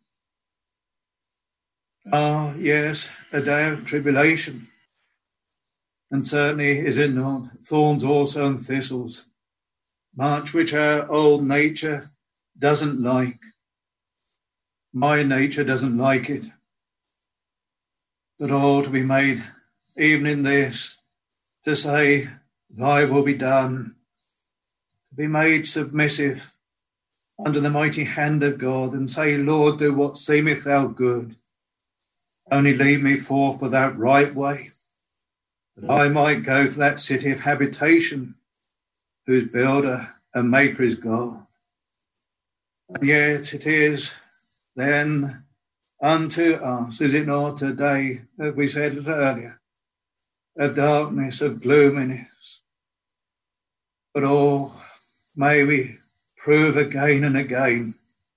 Ah, yes, a day of tribulation. And certainly is it not thorns also and thistles, much which our old nature doesn't like. My nature doesn't like it. But to be made, even in this, to say, thy will be done, to be made submissive under the mighty hand of God and say, Lord, do what seemeth thou good. Only lead me forth with that right way, that I might go to that city of habitation, whose builder and maker is God. And yet it is then unto us, is it not, today, as we said it earlier, of darkness, of gloominess. But may we prove again and again.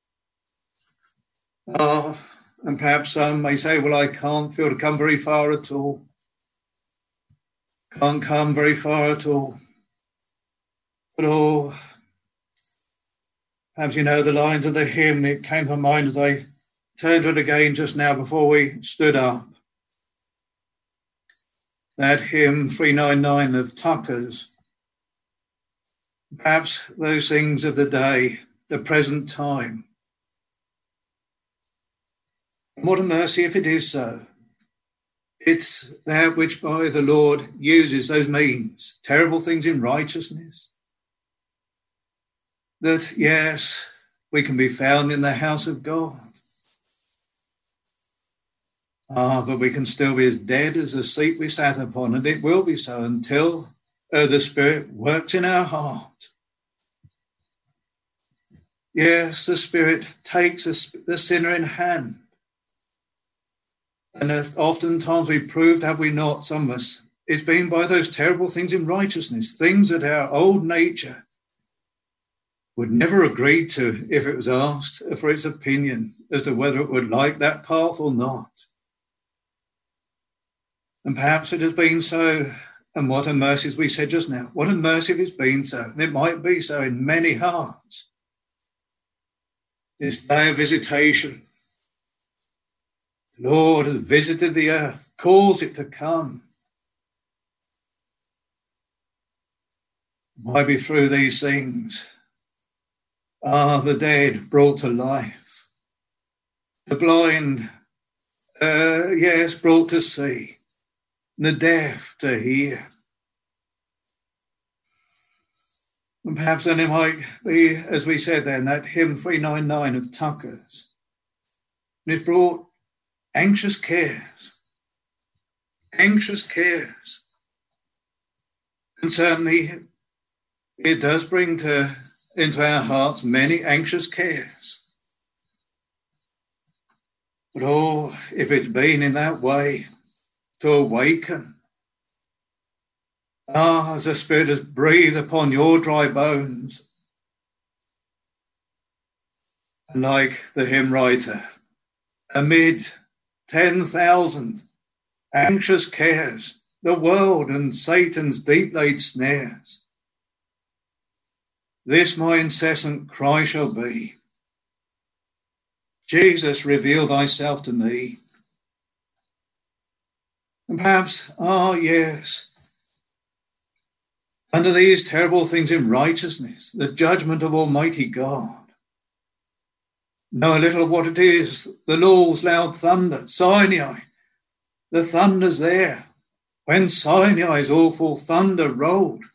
And perhaps some may say, well, I can't feel to come very far at all. Can't come very far at all. But perhaps you know the lines of the hymn. It came to mind as I turned to it again just now before we stood up. That hymn 399 of Tucker's. Perhaps those things of the day, the present time. What a mercy if it is so. It's that which by the Lord uses those means, terrible things in righteousness. That, yes, we can be found in the house of God. But we can still be as dead as the seat we sat upon, and it will be so until the Spirit works in our heart. Yes, the Spirit takes the sinner in hand. And oftentimes we proved, have we not, some of us, it's been by those terrible things in righteousness, things that our old nature would never agree to if it was asked for its opinion as to whether it would like that path or not. And perhaps it has been so, and what a mercy, as we said just now, what a mercy if it's been so, and it might be so in many hearts. This day of visitation, the Lord has visited the earth, calls it to come. Might be through these things. The dead brought to life. The blind, brought to see. The deaf to hear. And perhaps then it might be, as we said then, that hymn 399 of Tucker's. And it's brought anxious cares. Anxious cares. And certainly it does bring into our hearts many anxious cares. But if it's been in that way, to awaken. As the Spirit has breathed upon your dry bones. And like the hymn writer, amid 10,000 anxious cares, the world and Satan's deep-laid snares, this my incessant cry shall be, Jesus, reveal thyself to me. And perhaps, yes, under these terrible things in righteousness, the judgment of Almighty God, know a little what it is, the Lord's loud thunder, Sinai, the thunder's there, when Sinai's awful thunder rolled,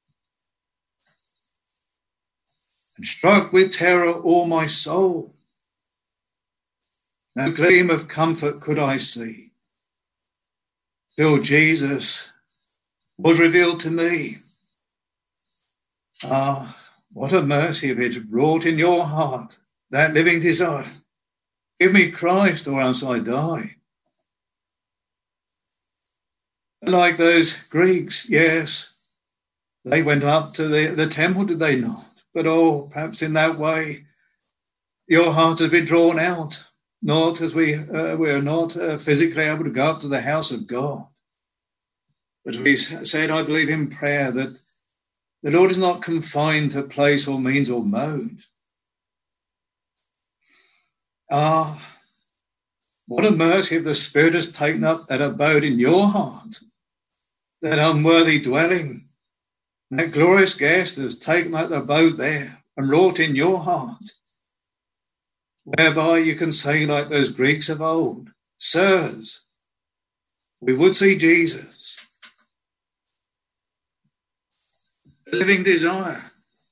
and struck with terror all my soul. No gleam of comfort could I see, till Jesus was revealed to me. what a mercy if it's wrought in your heart, that living desire. Give me Christ or else I die. Like those Greeks, yes, they went up to the temple, did they not? But perhaps in that way, your heart has been drawn out, not as we are not physically able to go up to the house of God. But we said, I believe in prayer, that the Lord is not confined to place or means or mode. What a mercy if the Spirit has taken up that abode in your heart, that unworthy dwelling, that glorious guest has taken up the abode there and wrought in your heart, whereby you can say like those Greeks of old, sirs, we would see Jesus. A living desire.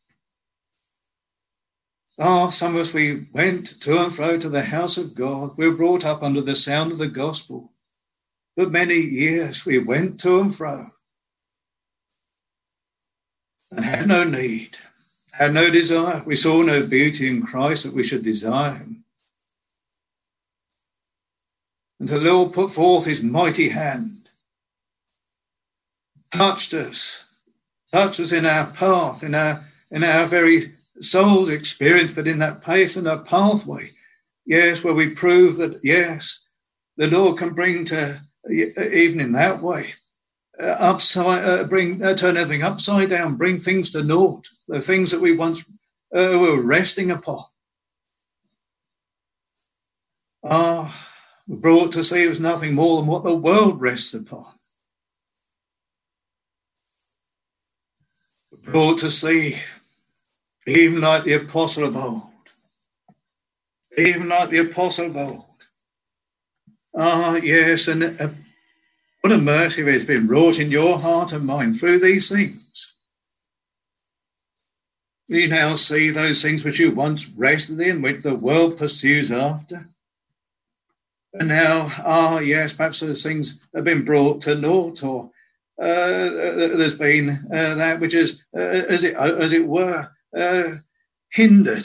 Some of us, we went to and fro to the house of God. We were brought up under the sound of the gospel. For many years we went to and fro and had no need, had no desire. We saw no beauty in Christ that we should desire him. Until the Lord put forth his mighty hand, touched us in our path, in our very soul experience, but in that pace and that pathway, yes, where we prove that, yes, the Lord can bring to, even in that way, turn everything upside down, bring things to naught, the things that we once were resting upon. We're brought to see it was nothing more than what the world rests upon. We're brought to see, even like the apostle of old, yes, and what a mercy has been wrought in your heart and mine through these things. We now see those things which you once rested in, which the world pursues after. And now, yes, perhaps those things have been brought to naught, or there's been that which is, as it were, hindered.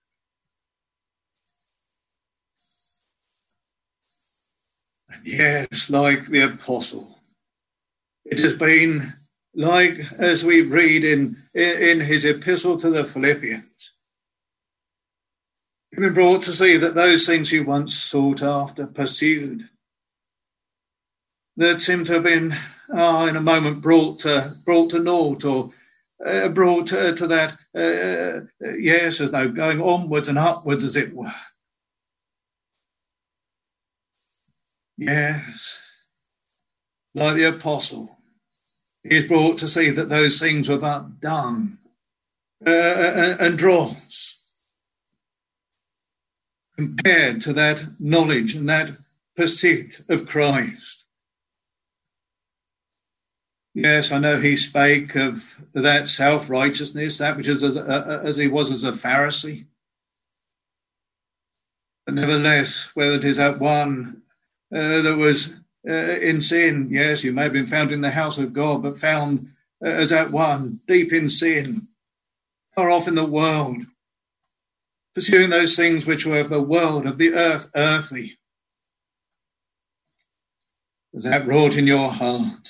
And yes, like the apostle, it has been like, as we read in his epistle to the Philippians, you've been brought to see that those things you once sought after, pursued, that seem to have been, in a moment, brought to naught, or brought to that, yes, as though going onwards and upwards, as it were. Yes, like the apostle, he is brought to see that those things were but dung and dross compared to that knowledge and that pursuit of Christ. Yes, I know he spake of that self-righteousness, that which is as he was as a Pharisee. But nevertheless, whether it is that one that was in sin, yes, you may have been found in the house of God, but found as that one deep in sin, far off in the world, pursuing those things which were of the world, of the earth, earthly. Was that wrought in your heart?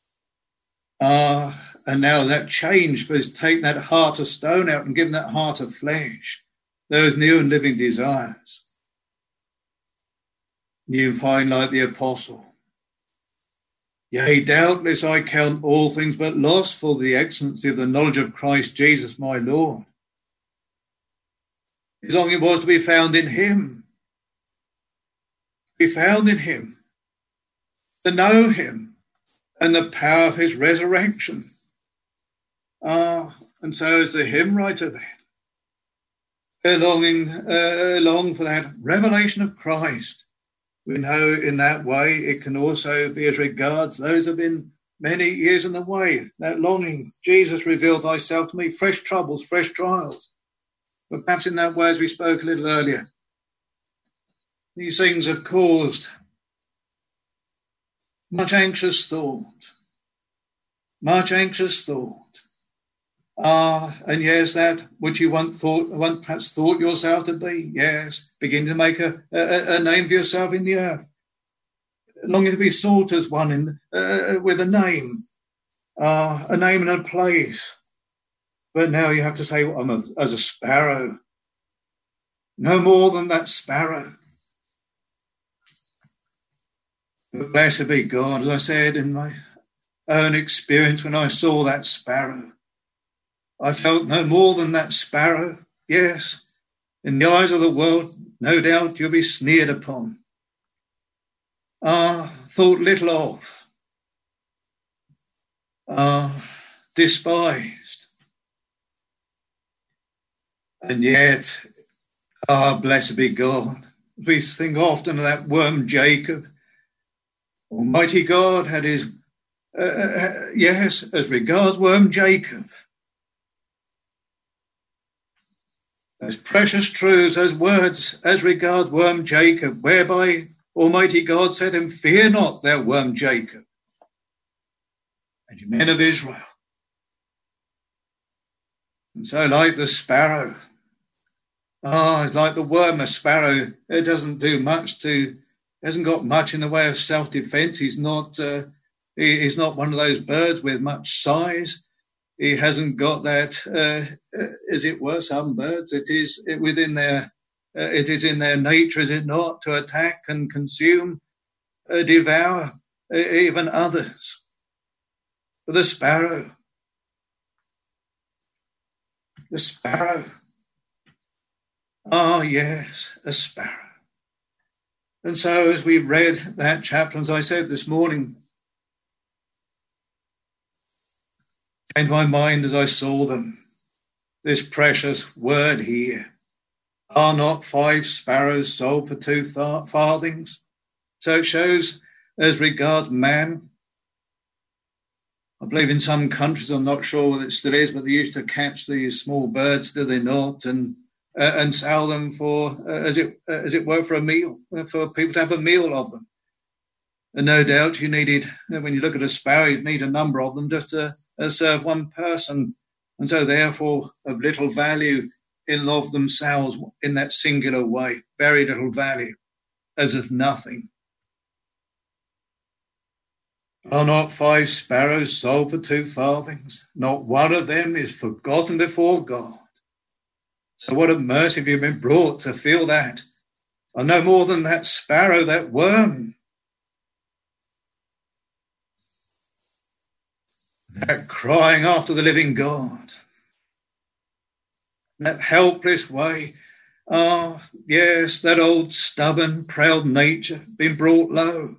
And now that change for his taking that heart of stone out and giving that heart of flesh, those new and living desires. You find like the apostle, yea, doubtless I count all things but loss for the excellency of the knowledge of Christ Jesus my Lord. As long as it was to be found in him, to know him, and the power of his resurrection. And so is the hymn writer then, long for that revelation of Christ. We know in that way it can also be as regards those who have been many years in the way, that longing, Jesus, reveal thyself to me, fresh troubles, fresh trials. But perhaps in that way, as we spoke a little earlier, these things have caused much anxious thought. And yes, that which you once perhaps thought yourself to be, yes, begin to make a name for yourself in the earth. Longing to be sought as one with a name and a place. But now you have to say, I'm as a sparrow. No more than that sparrow. But blessed be God, as I said in my own experience when I saw that sparrow. I felt no more than that sparrow. Yes, in the eyes of the world, no doubt you'll be sneered upon. Thought little of. Despised. And yet, blessed be God. We think often of that worm Jacob. Almighty God had his, yes, as regards worm Jacob. Those precious truths, those words as regards worm Jacob, whereby Almighty God said him, fear not, thou worm Jacob, and you men of Israel. And so like the sparrow, it's like the worm, a sparrow, it doesn't do much hasn't got much in the way of self-defense. He's not one of those birds with much size. He hasn't got that, as it were, some birds. It is in their nature, is it not, to attack and consume, devour even others. But the sparrow, yes, a sparrow. And so as we read that chapter, as I said this morning, came to my mind as I saw them, this precious word here. Are not 5 sparrows sold for 2 farthings? So it shows as regards man. I believe in some countries, I'm not sure whether it still is, but they used to catch these small birds, do they not, and sell them for, as it were, for a meal, for people to have a meal of them. And no doubt you needed, when you look at a sparrow, you need a number of them just to serve one person. And so therefore of little value in of themselves in that singular way, very little value, as of nothing. Are not 5 sparrows sold for 2 farthings? Not one of them is forgotten before God. So what a mercy have you been brought to feel that. And no more than that sparrow, that worm. That crying after the living God. That helpless way. Yes, that old stubborn, proud nature been brought low.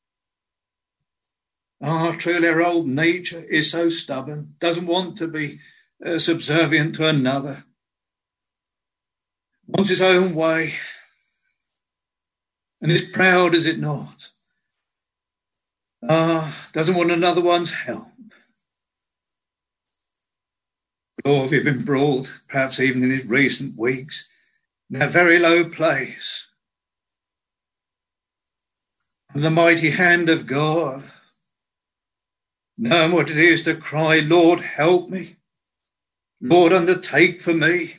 Truly our old nature is so stubborn, doesn't want to be subservient to another. Wants its own way. And is proud, is it not? Doesn't want another one's help. Or if you've been brought, perhaps even in these recent weeks, in that very low place, of the mighty hand of God, knowing what it is to cry, Lord, help me. Lord, undertake for me.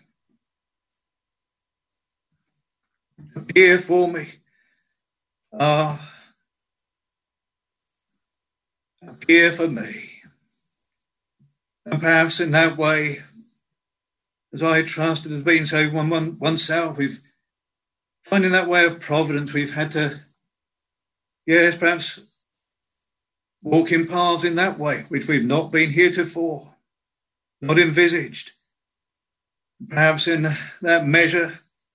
Appear for me. Appear for me. And perhaps in that way, as I trust it has been so oneself, we've finding that way of providence, we've had to, yes, perhaps walk in paths in that way, which we've not been heretofore, not envisaged. Perhaps in that measure,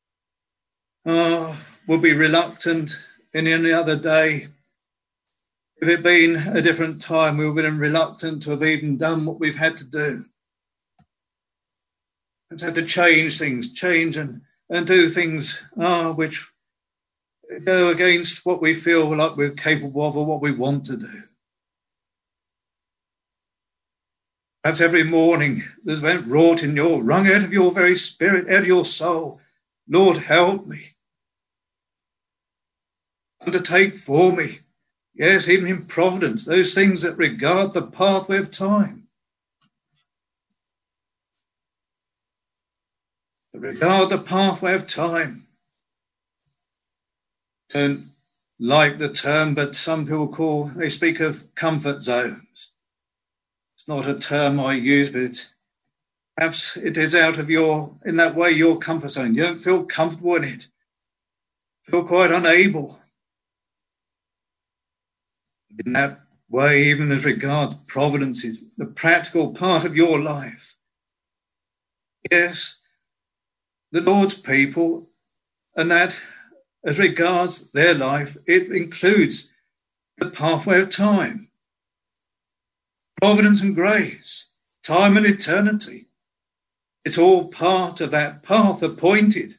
would be reluctant in any other day. If it had been a different time, we would have been reluctant to have even done what we've had to do. We've had to change and do things which go against what we feel like we're capable of or what we want to do. Perhaps every morning there's been wrought in wrung out of your very spirit, out of your soul, Lord, help me. Undertake for me. Yes, even in providence, those things that regard the pathway of time. Regard the pathway of time. Don't like the term, but some people they speak of comfort zones. It's not a term I use, but perhaps it is out of in that way, your comfort zone. You don't feel comfortable in it. Feel quite unable. In that way, even as regards providence, is the practical part of your life. Yes, the Lord's people, and that as regards their life, it includes the pathway of time, providence and grace, time and eternity. It's all part of that path appointed.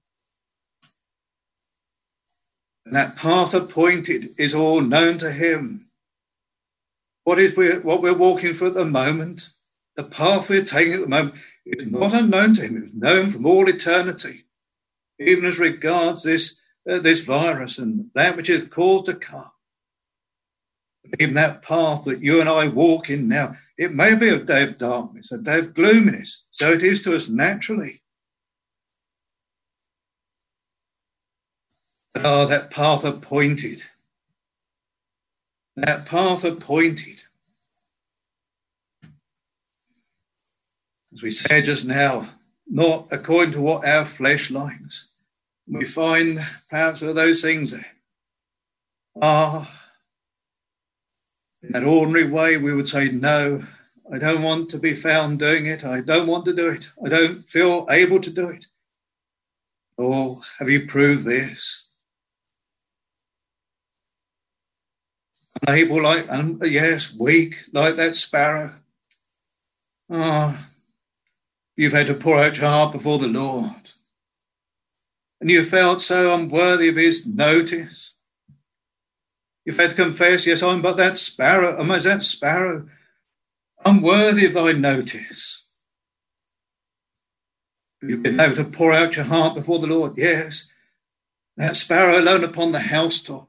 And that path appointed is all known to him. What we're walking through at the moment, the path we're taking at the moment, is not unknown to him. It was known from all eternity, even as regards this virus and that which is called to come. Even that path that you and I walk in now, it may be a day of darkness, a day of gloominess. So it is to us naturally. That path appointed. That path appointed. As we said just now, not according to what our flesh likes. We find perhaps those things there are in that ordinary way we would say, no, I don't want to be found doing it. I don't want to do it. I don't feel able to do it. Or have you proved this? Unable yes, weak like that sparrow. You've had to pour out your heart before the Lord. And you felt so unworthy of his notice. You've had to confess, yes, I'm but that sparrow. I'm as that sparrow, unworthy of thy notice. You've been able to pour out your heart before the Lord. Yes, that sparrow alone upon the housetop.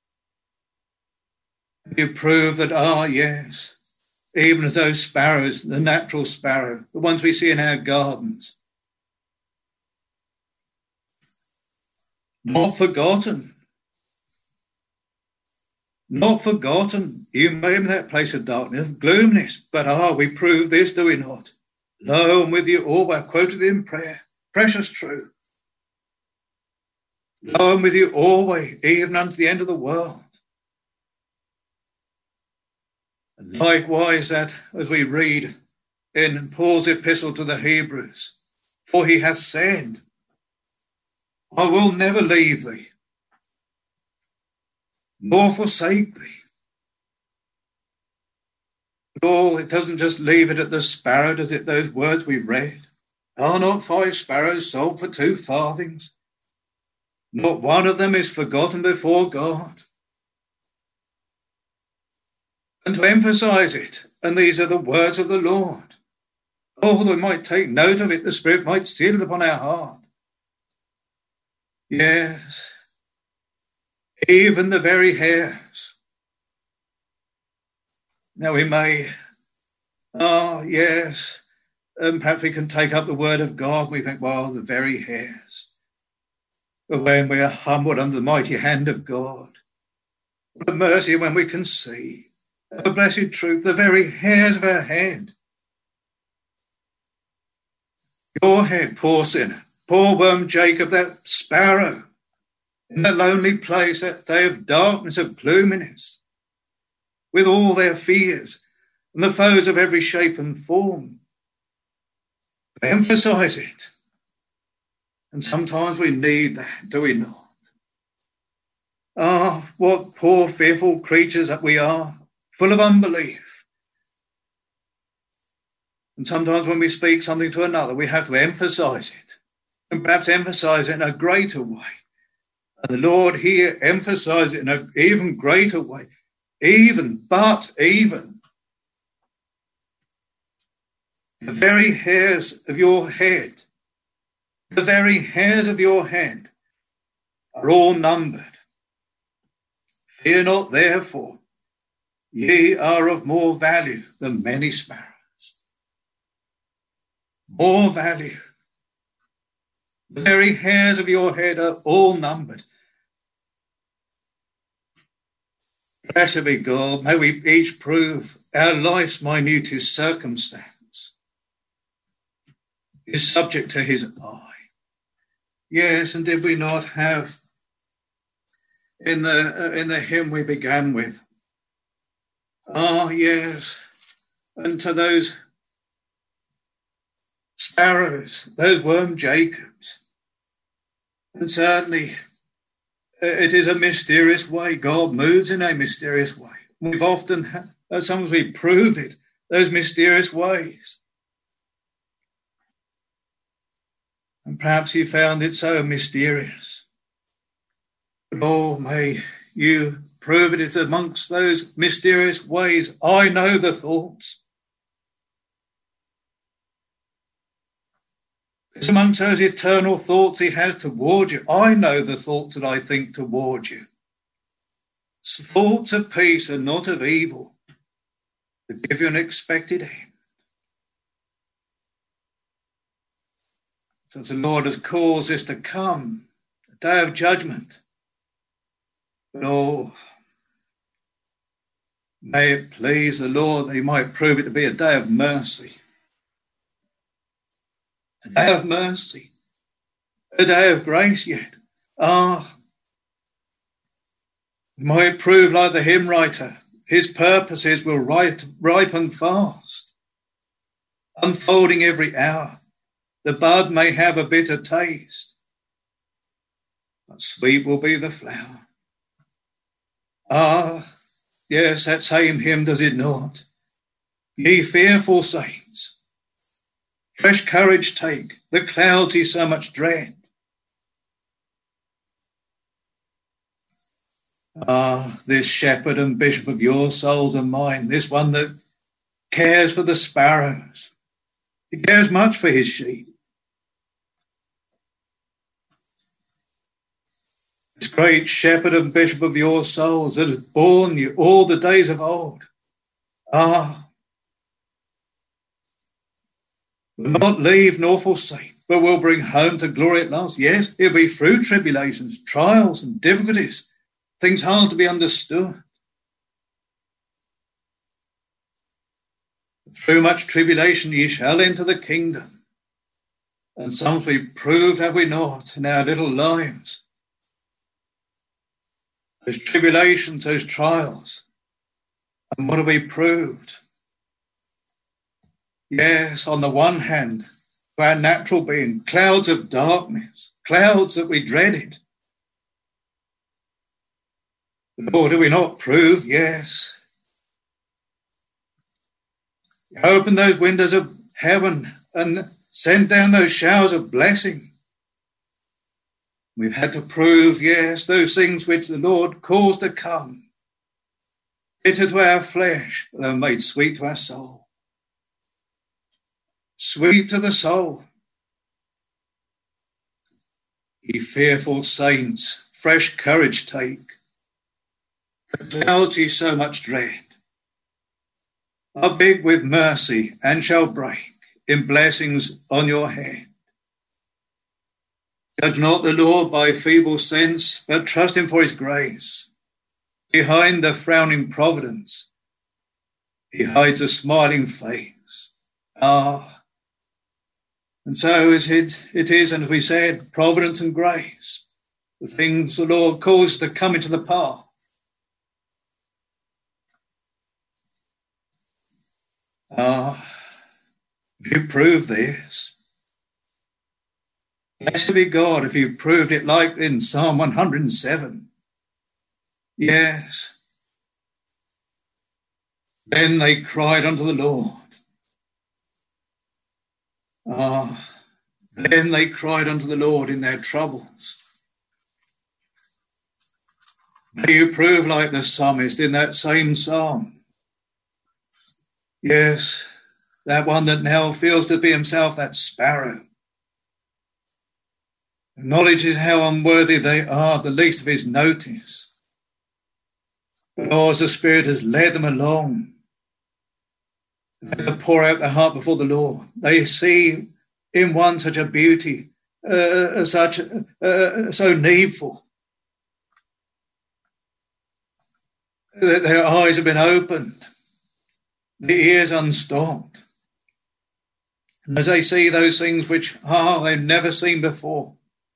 You prove that, yes, even as those sparrows, the natural sparrow, the ones we see in our gardens, not forgotten. Not forgotten. You may be in that place of darkness, of gloominess, but we prove this, do we not? Lo, I'm with you always. I quoted in prayer. Precious truth. Lo, I'm with you always, even unto the end of the world. And likewise, that as we read in Paul's epistle to the Hebrews, for he hath said, I will never leave thee, nor forsake thee. But it doesn't just leave it at the sparrow, does it? Those words we read. Are not 5 sparrows sold for 2 farthings? Not one of them is forgotten before God. And to emphasize it, and these are the words of the Lord. We might take note of it, the Spirit might seal it upon our heart. Yes, even the very hairs. Now we may, yes, and perhaps we can take up the word of God. We think, well, the very hairs. But when we are humbled under the mighty hand of God, what a mercy when we can see the blessed truth, the very hairs of our head. Your head, poor sinner, poor worm Jacob, that sparrow, in that lonely place, that day of darkness, of gloominess, with all their fears and the foes of every shape and form. They emphasize it. And sometimes we need that, do we not? What poor, fearful creatures that we are, full of unbelief. And sometimes when we speak something to another, we have to emphasize it, and perhaps emphasize it in a greater way. And the Lord here emphasizes it in an even greater way. Even. The very hairs of your head, are all numbered. Fear not, therefore, ye are of more value than many sparrows. More value. The very hairs of your head are all numbered. Blessed be God. May we each prove our life's minutest circumstance is subject to his eye. Yes, and did we not have in the hymn we began with, yes, and to those sparrows, those worm Jacobs. And certainly it is a mysterious way. God moves in a mysterious way. We've often, sometimes we've proved it, those mysterious ways. And perhaps you found it so mysterious. But oh, may you prove it amongst those mysterious ways. I know the thoughts. It's amongst those eternal thoughts he has toward you. I know the thoughts that I think toward you. Thoughts of peace and not of evil, to give you an expected end. So the Lord has caused this to come, a day of judgment. But oh, may it please the Lord that he might prove it to be a day of mercy. A day of mercy. A day of grace yet. Might prove like the hymn writer, his purposes will ripen fast, unfolding every hour. The bud may have a bitter taste, but sweet will be the flower. Yes, that same hymn, does it not? Ye fearful saints, fresh courage take, the clouds ye so much dread. This shepherd and bishop of your souls and mine, this one that cares for the sparrows, he cares much for his sheep. This great shepherd and bishop of your souls that has borne you all the days of old. Will not leave nor forsake, but will bring home to glory at last. Yes, it'll be through tribulations, trials and difficulties, things hard to be understood. Through much tribulation ye shall enter the kingdom. And some we've proved, have we not, in our little lives? Those tribulations, those trials. And what have we proved? Yes, on the one hand, for our natural being, clouds of darkness, clouds that we dreaded. Nor do we not prove, yes. Open those windows of heaven and send down those showers of blessing. We've had to prove, yes, those things which the Lord caused to come, bitter to our flesh, but are made sweet to our soul. Sweet to the soul. Ye fearful saints, fresh courage take. The clouds ye so much dread are big with mercy and shall break in blessings on your head. Judge not the Lord by feeble sense, but trust him for his grace. Behind the frowning providence, he hides a smiling face. And so it is, and as we said, providence and grace, the things the Lord calls to come into the path. If you prove this, blessed be God if you proved it like in Psalm 107. Yes. Then they cried unto the Lord. Then they cried unto the Lord in their troubles. May you prove like the psalmist in that same psalm. Yes, that one that now feels to be himself that sparrow. Acknowledges how unworthy they are, the least of his notice. But as the Spirit has led them along, they have to pour out their heart before the Lord. They see in one such a beauty, so needful. That their eyes have been opened, the ears unstopped. And as they see those things which they've never seen before,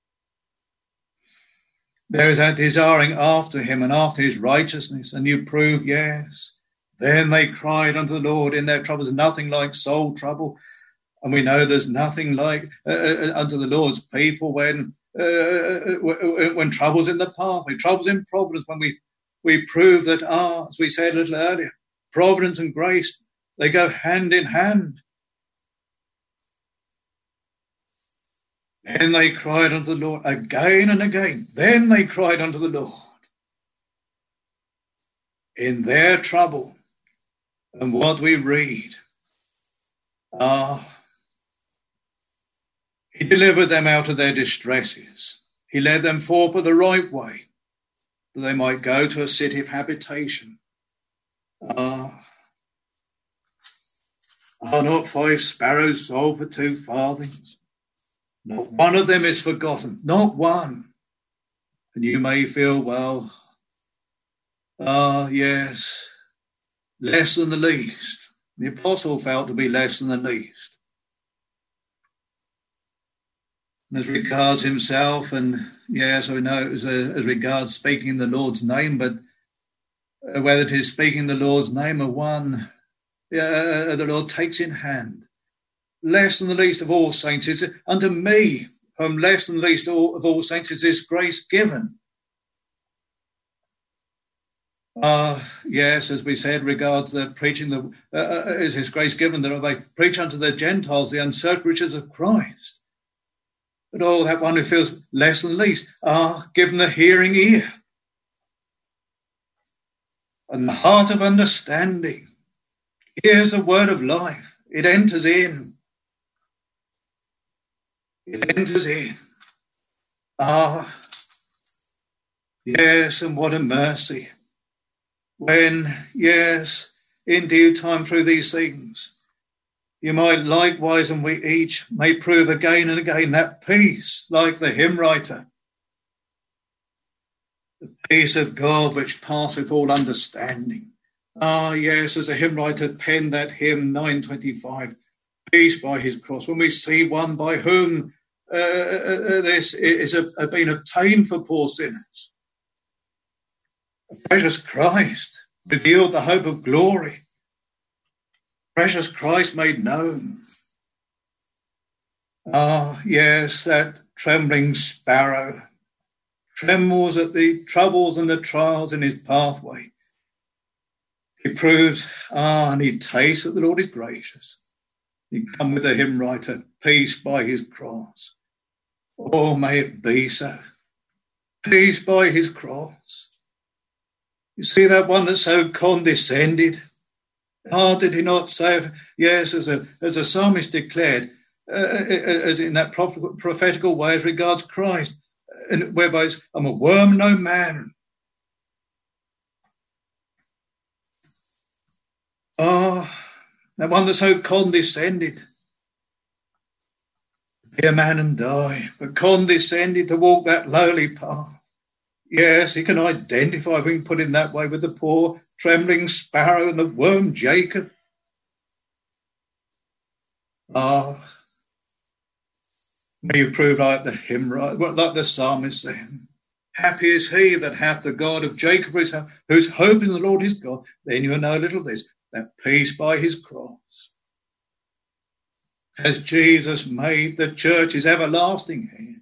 there is that desiring after him and after his righteousness, and you prove, yes. Then they cried unto the Lord in their troubles. Nothing like soul trouble. And we know there's nothing like unto the Lord's people when trouble's in the pathway, trouble's in providence, when we prove that, as we said a little earlier, providence and grace, they go hand in hand. Then they cried unto the Lord again and again. Then they cried unto the Lord in their trouble. And what we read, he delivered them out of their distresses. He led them forth by the right way, that they might go to a city of habitation. Are not 5 sparrows sold for 2 farthings? Not one of them is forgotten, not one. And you may feel, well, yes, less than the least. The apostle felt to be less than the least. And as regards himself, and yes, we know it was as regards speaking in the Lord's name, but whether it is speaking the Lord's name or one the Lord takes in hand. Less than the least of all saints is unto me, whom less than the least of all saints is this grace given. Yes, as we said, regards the preaching, is his grace given that they preach unto the Gentiles the unsearched riches of Christ. But all that one who feels less than the least are given the hearing ear and the heart of understanding. Here's the word of life. It enters in. It enters in. Yes, and what a mercy. When, yes, in due time through these things, you might likewise, and we each may prove again and again that peace, like the hymn writer, the peace of God which passeth all understanding. Yes, as a hymn writer penned that hymn 925, peace by his cross. When we see one by whom this is been obtained for poor sinners, the precious Christ revealed the hope of glory. Precious Christ made known. Yes, that trembling sparrow trembles at the troubles and the trials in his pathway. He proves, and he tastes that the Lord is gracious. He come with the hymn writer, peace by his cross. Oh, may it be so. Peace by his cross. You see that one that so condescended? Did he not say, yes, as a psalmist declared, as in that prophetical way as regards Christ, and whereby I'm a worm, no man. That one that so condescended, be a man and die, but condescended to walk that lowly path. Yes, he can identify, if we can put it in that way, with the poor trembling sparrow and the worm Jacob. May you prove like the hymn writer, like the psalmist then. Happy is he that hath the God of Jacob, whose hope in the Lord is God. Then you will know a little of this, that peace by his cross. Has Jesus made the church his everlasting hand?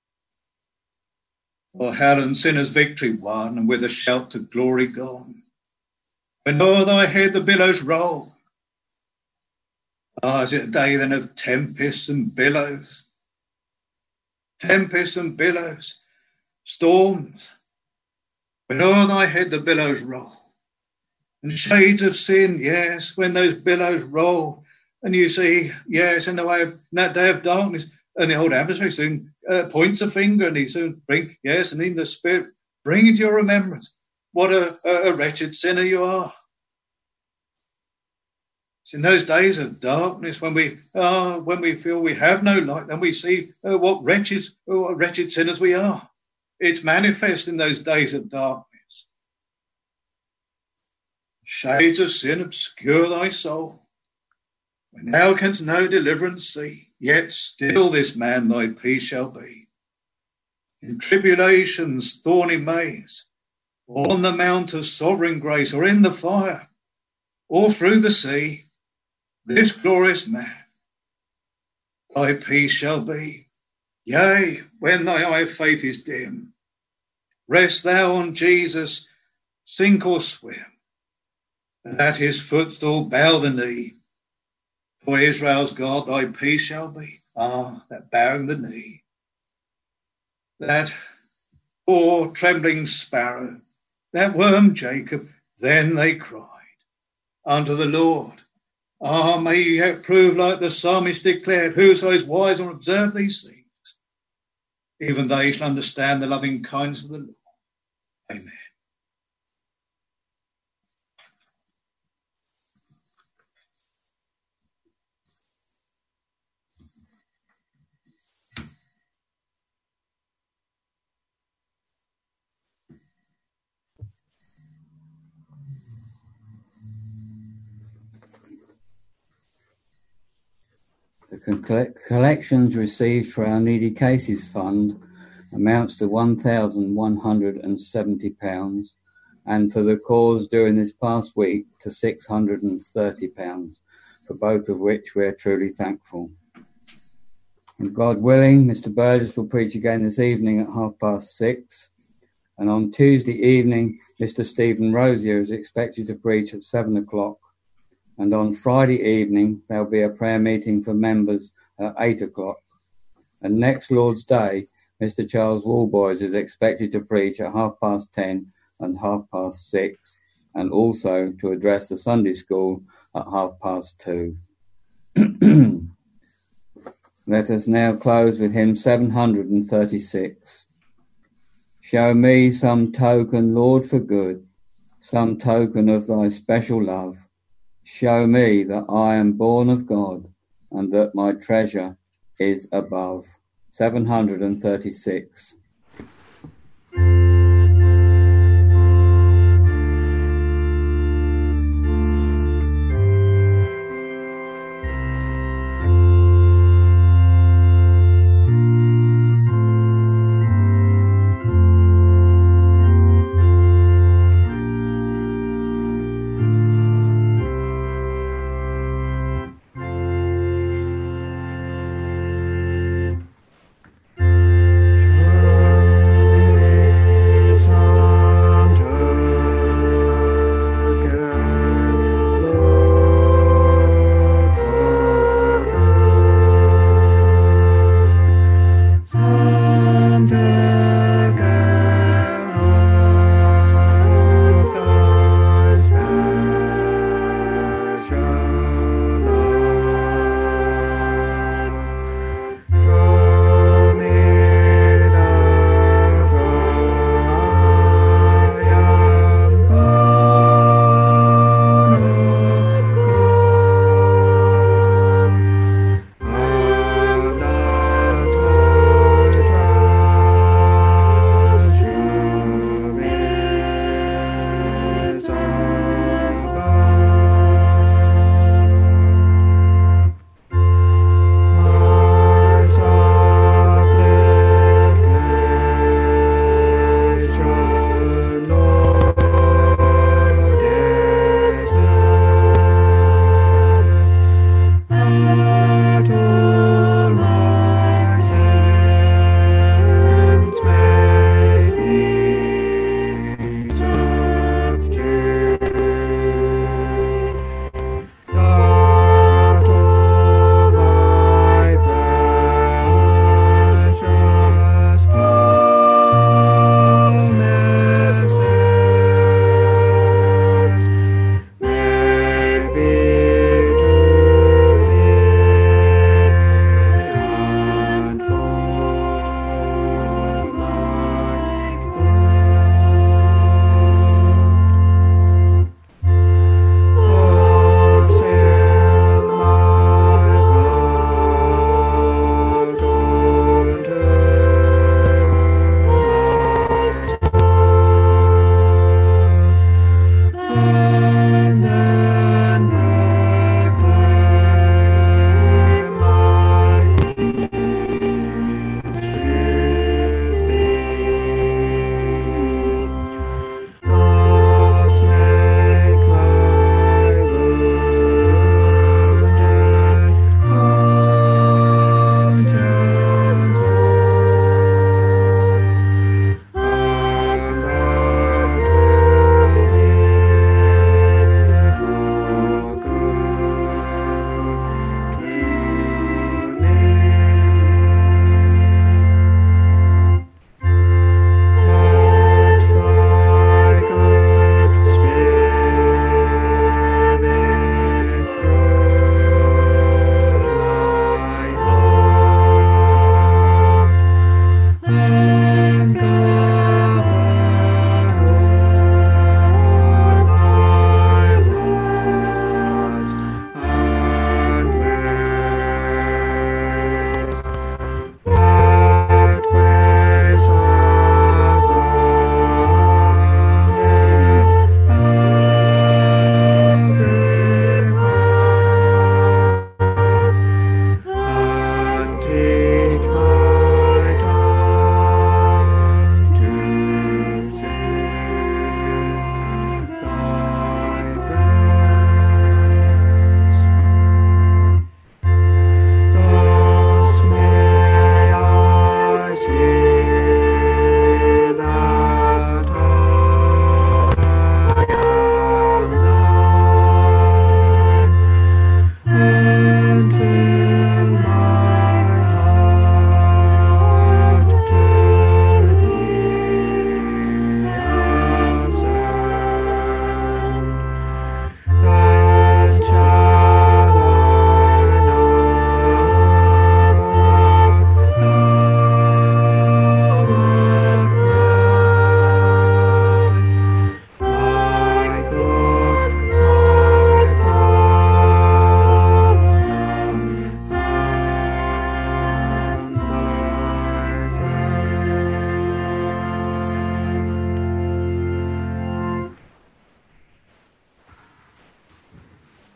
Or hell and sinners victory won, and with a shout to glory gone? When o'er thy head the billows roll, is it a day then of tempests and billows? Tempests and billows, storms. When o'er thy head the billows roll, and shades of sin, yes, when those billows roll, and you see, yes, in that day of darkness, and the old adversary soon points a finger, and he soon brings, yes, and in the spirit, bring into your remembrance what a wretched sinner you are. It's in those days of darkness when we feel we have no light, then we see what wretched sinners we are. It's manifest in those days of darkness. Shades of sin obscure thy soul, when thou canst no deliverance see, yet still this man thy peace shall be. In tribulation's thorny maze, or on the mount of sovereign grace, or in the fire, or through the sea, this glorious man thy peace shall be. Yea, when thy eye of faith is dim, rest thou on Jesus, sink or swim, and at his footstool bow the knee. For Israel's God thy peace shall be. Ah, that bowing the knee. That poor trembling sparrow, that worm Jacob, then they cried unto the Lord. Ah, may ye have proved like the psalmist declared, whoso is wise and observe these things, even they shall understand the loving kindness of the Lord. Amen. The collections received for our Needy Cases Fund amounts to £1,170, and for the cause during this past week to £630, for both of which we are truly thankful. And God willing, Mr. Burgess will preach again this evening at 6:30, and on Tuesday evening, Mr. Stephen Rosier is expected to preach at 7 o'clock. And on Friday evening, there'll be a prayer meeting for members at 8 o'clock. And next Lord's Day, Mr. Charles Walboys is expected to preach at 10:30 and 6:30, and also to address the Sunday school at 2:30. Let us now close with hymn 736. Show me some token, Lord, for good, some token of thy special love. Show me that I am born of God, and that my treasure is above. 736. Show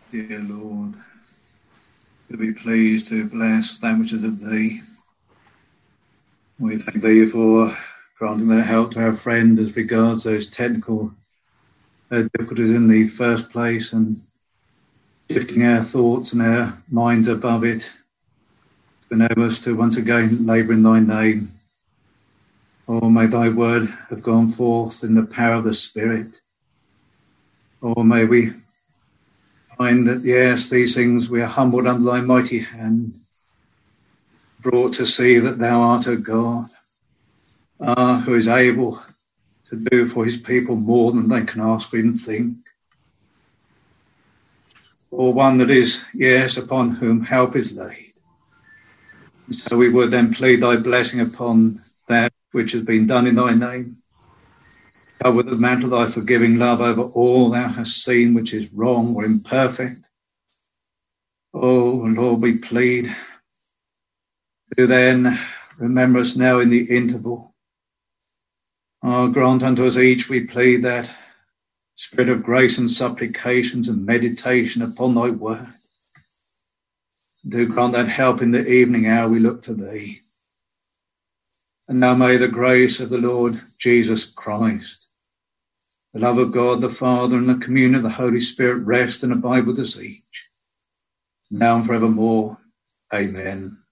Dear Lord, to be pleased to bless that which is of thee. We thank thee for granting that help to our friend as regards those technical difficulties in the first place, and lifting our thoughts and our minds above it to enable us to once again labour in thy name. Oh, may thy word have gone forth in the power of the Spirit. Oh, may we find that, yes, these things we are humbled under thy mighty hand, brought to see that thou art a God who is able to do for his people more than they can ask or even think. Or one that is, yes, upon whom help is laid. And so we would then plead thy blessing upon that which has been done in thy name. Cover with the mantle of thy forgiving love over all thou hast seen which is wrong or imperfect. Oh, Lord, we plead to then remember us now in the interval. Grant unto us each, we plead, that spirit of grace and supplications and meditation upon thy word. Do grant that help in the evening hour we look to thee. And now may the grace of the Lord Jesus Christ, the love of God the Father, and the communion of the Holy Spirit rest and abide with us each, now and forevermore. Amen.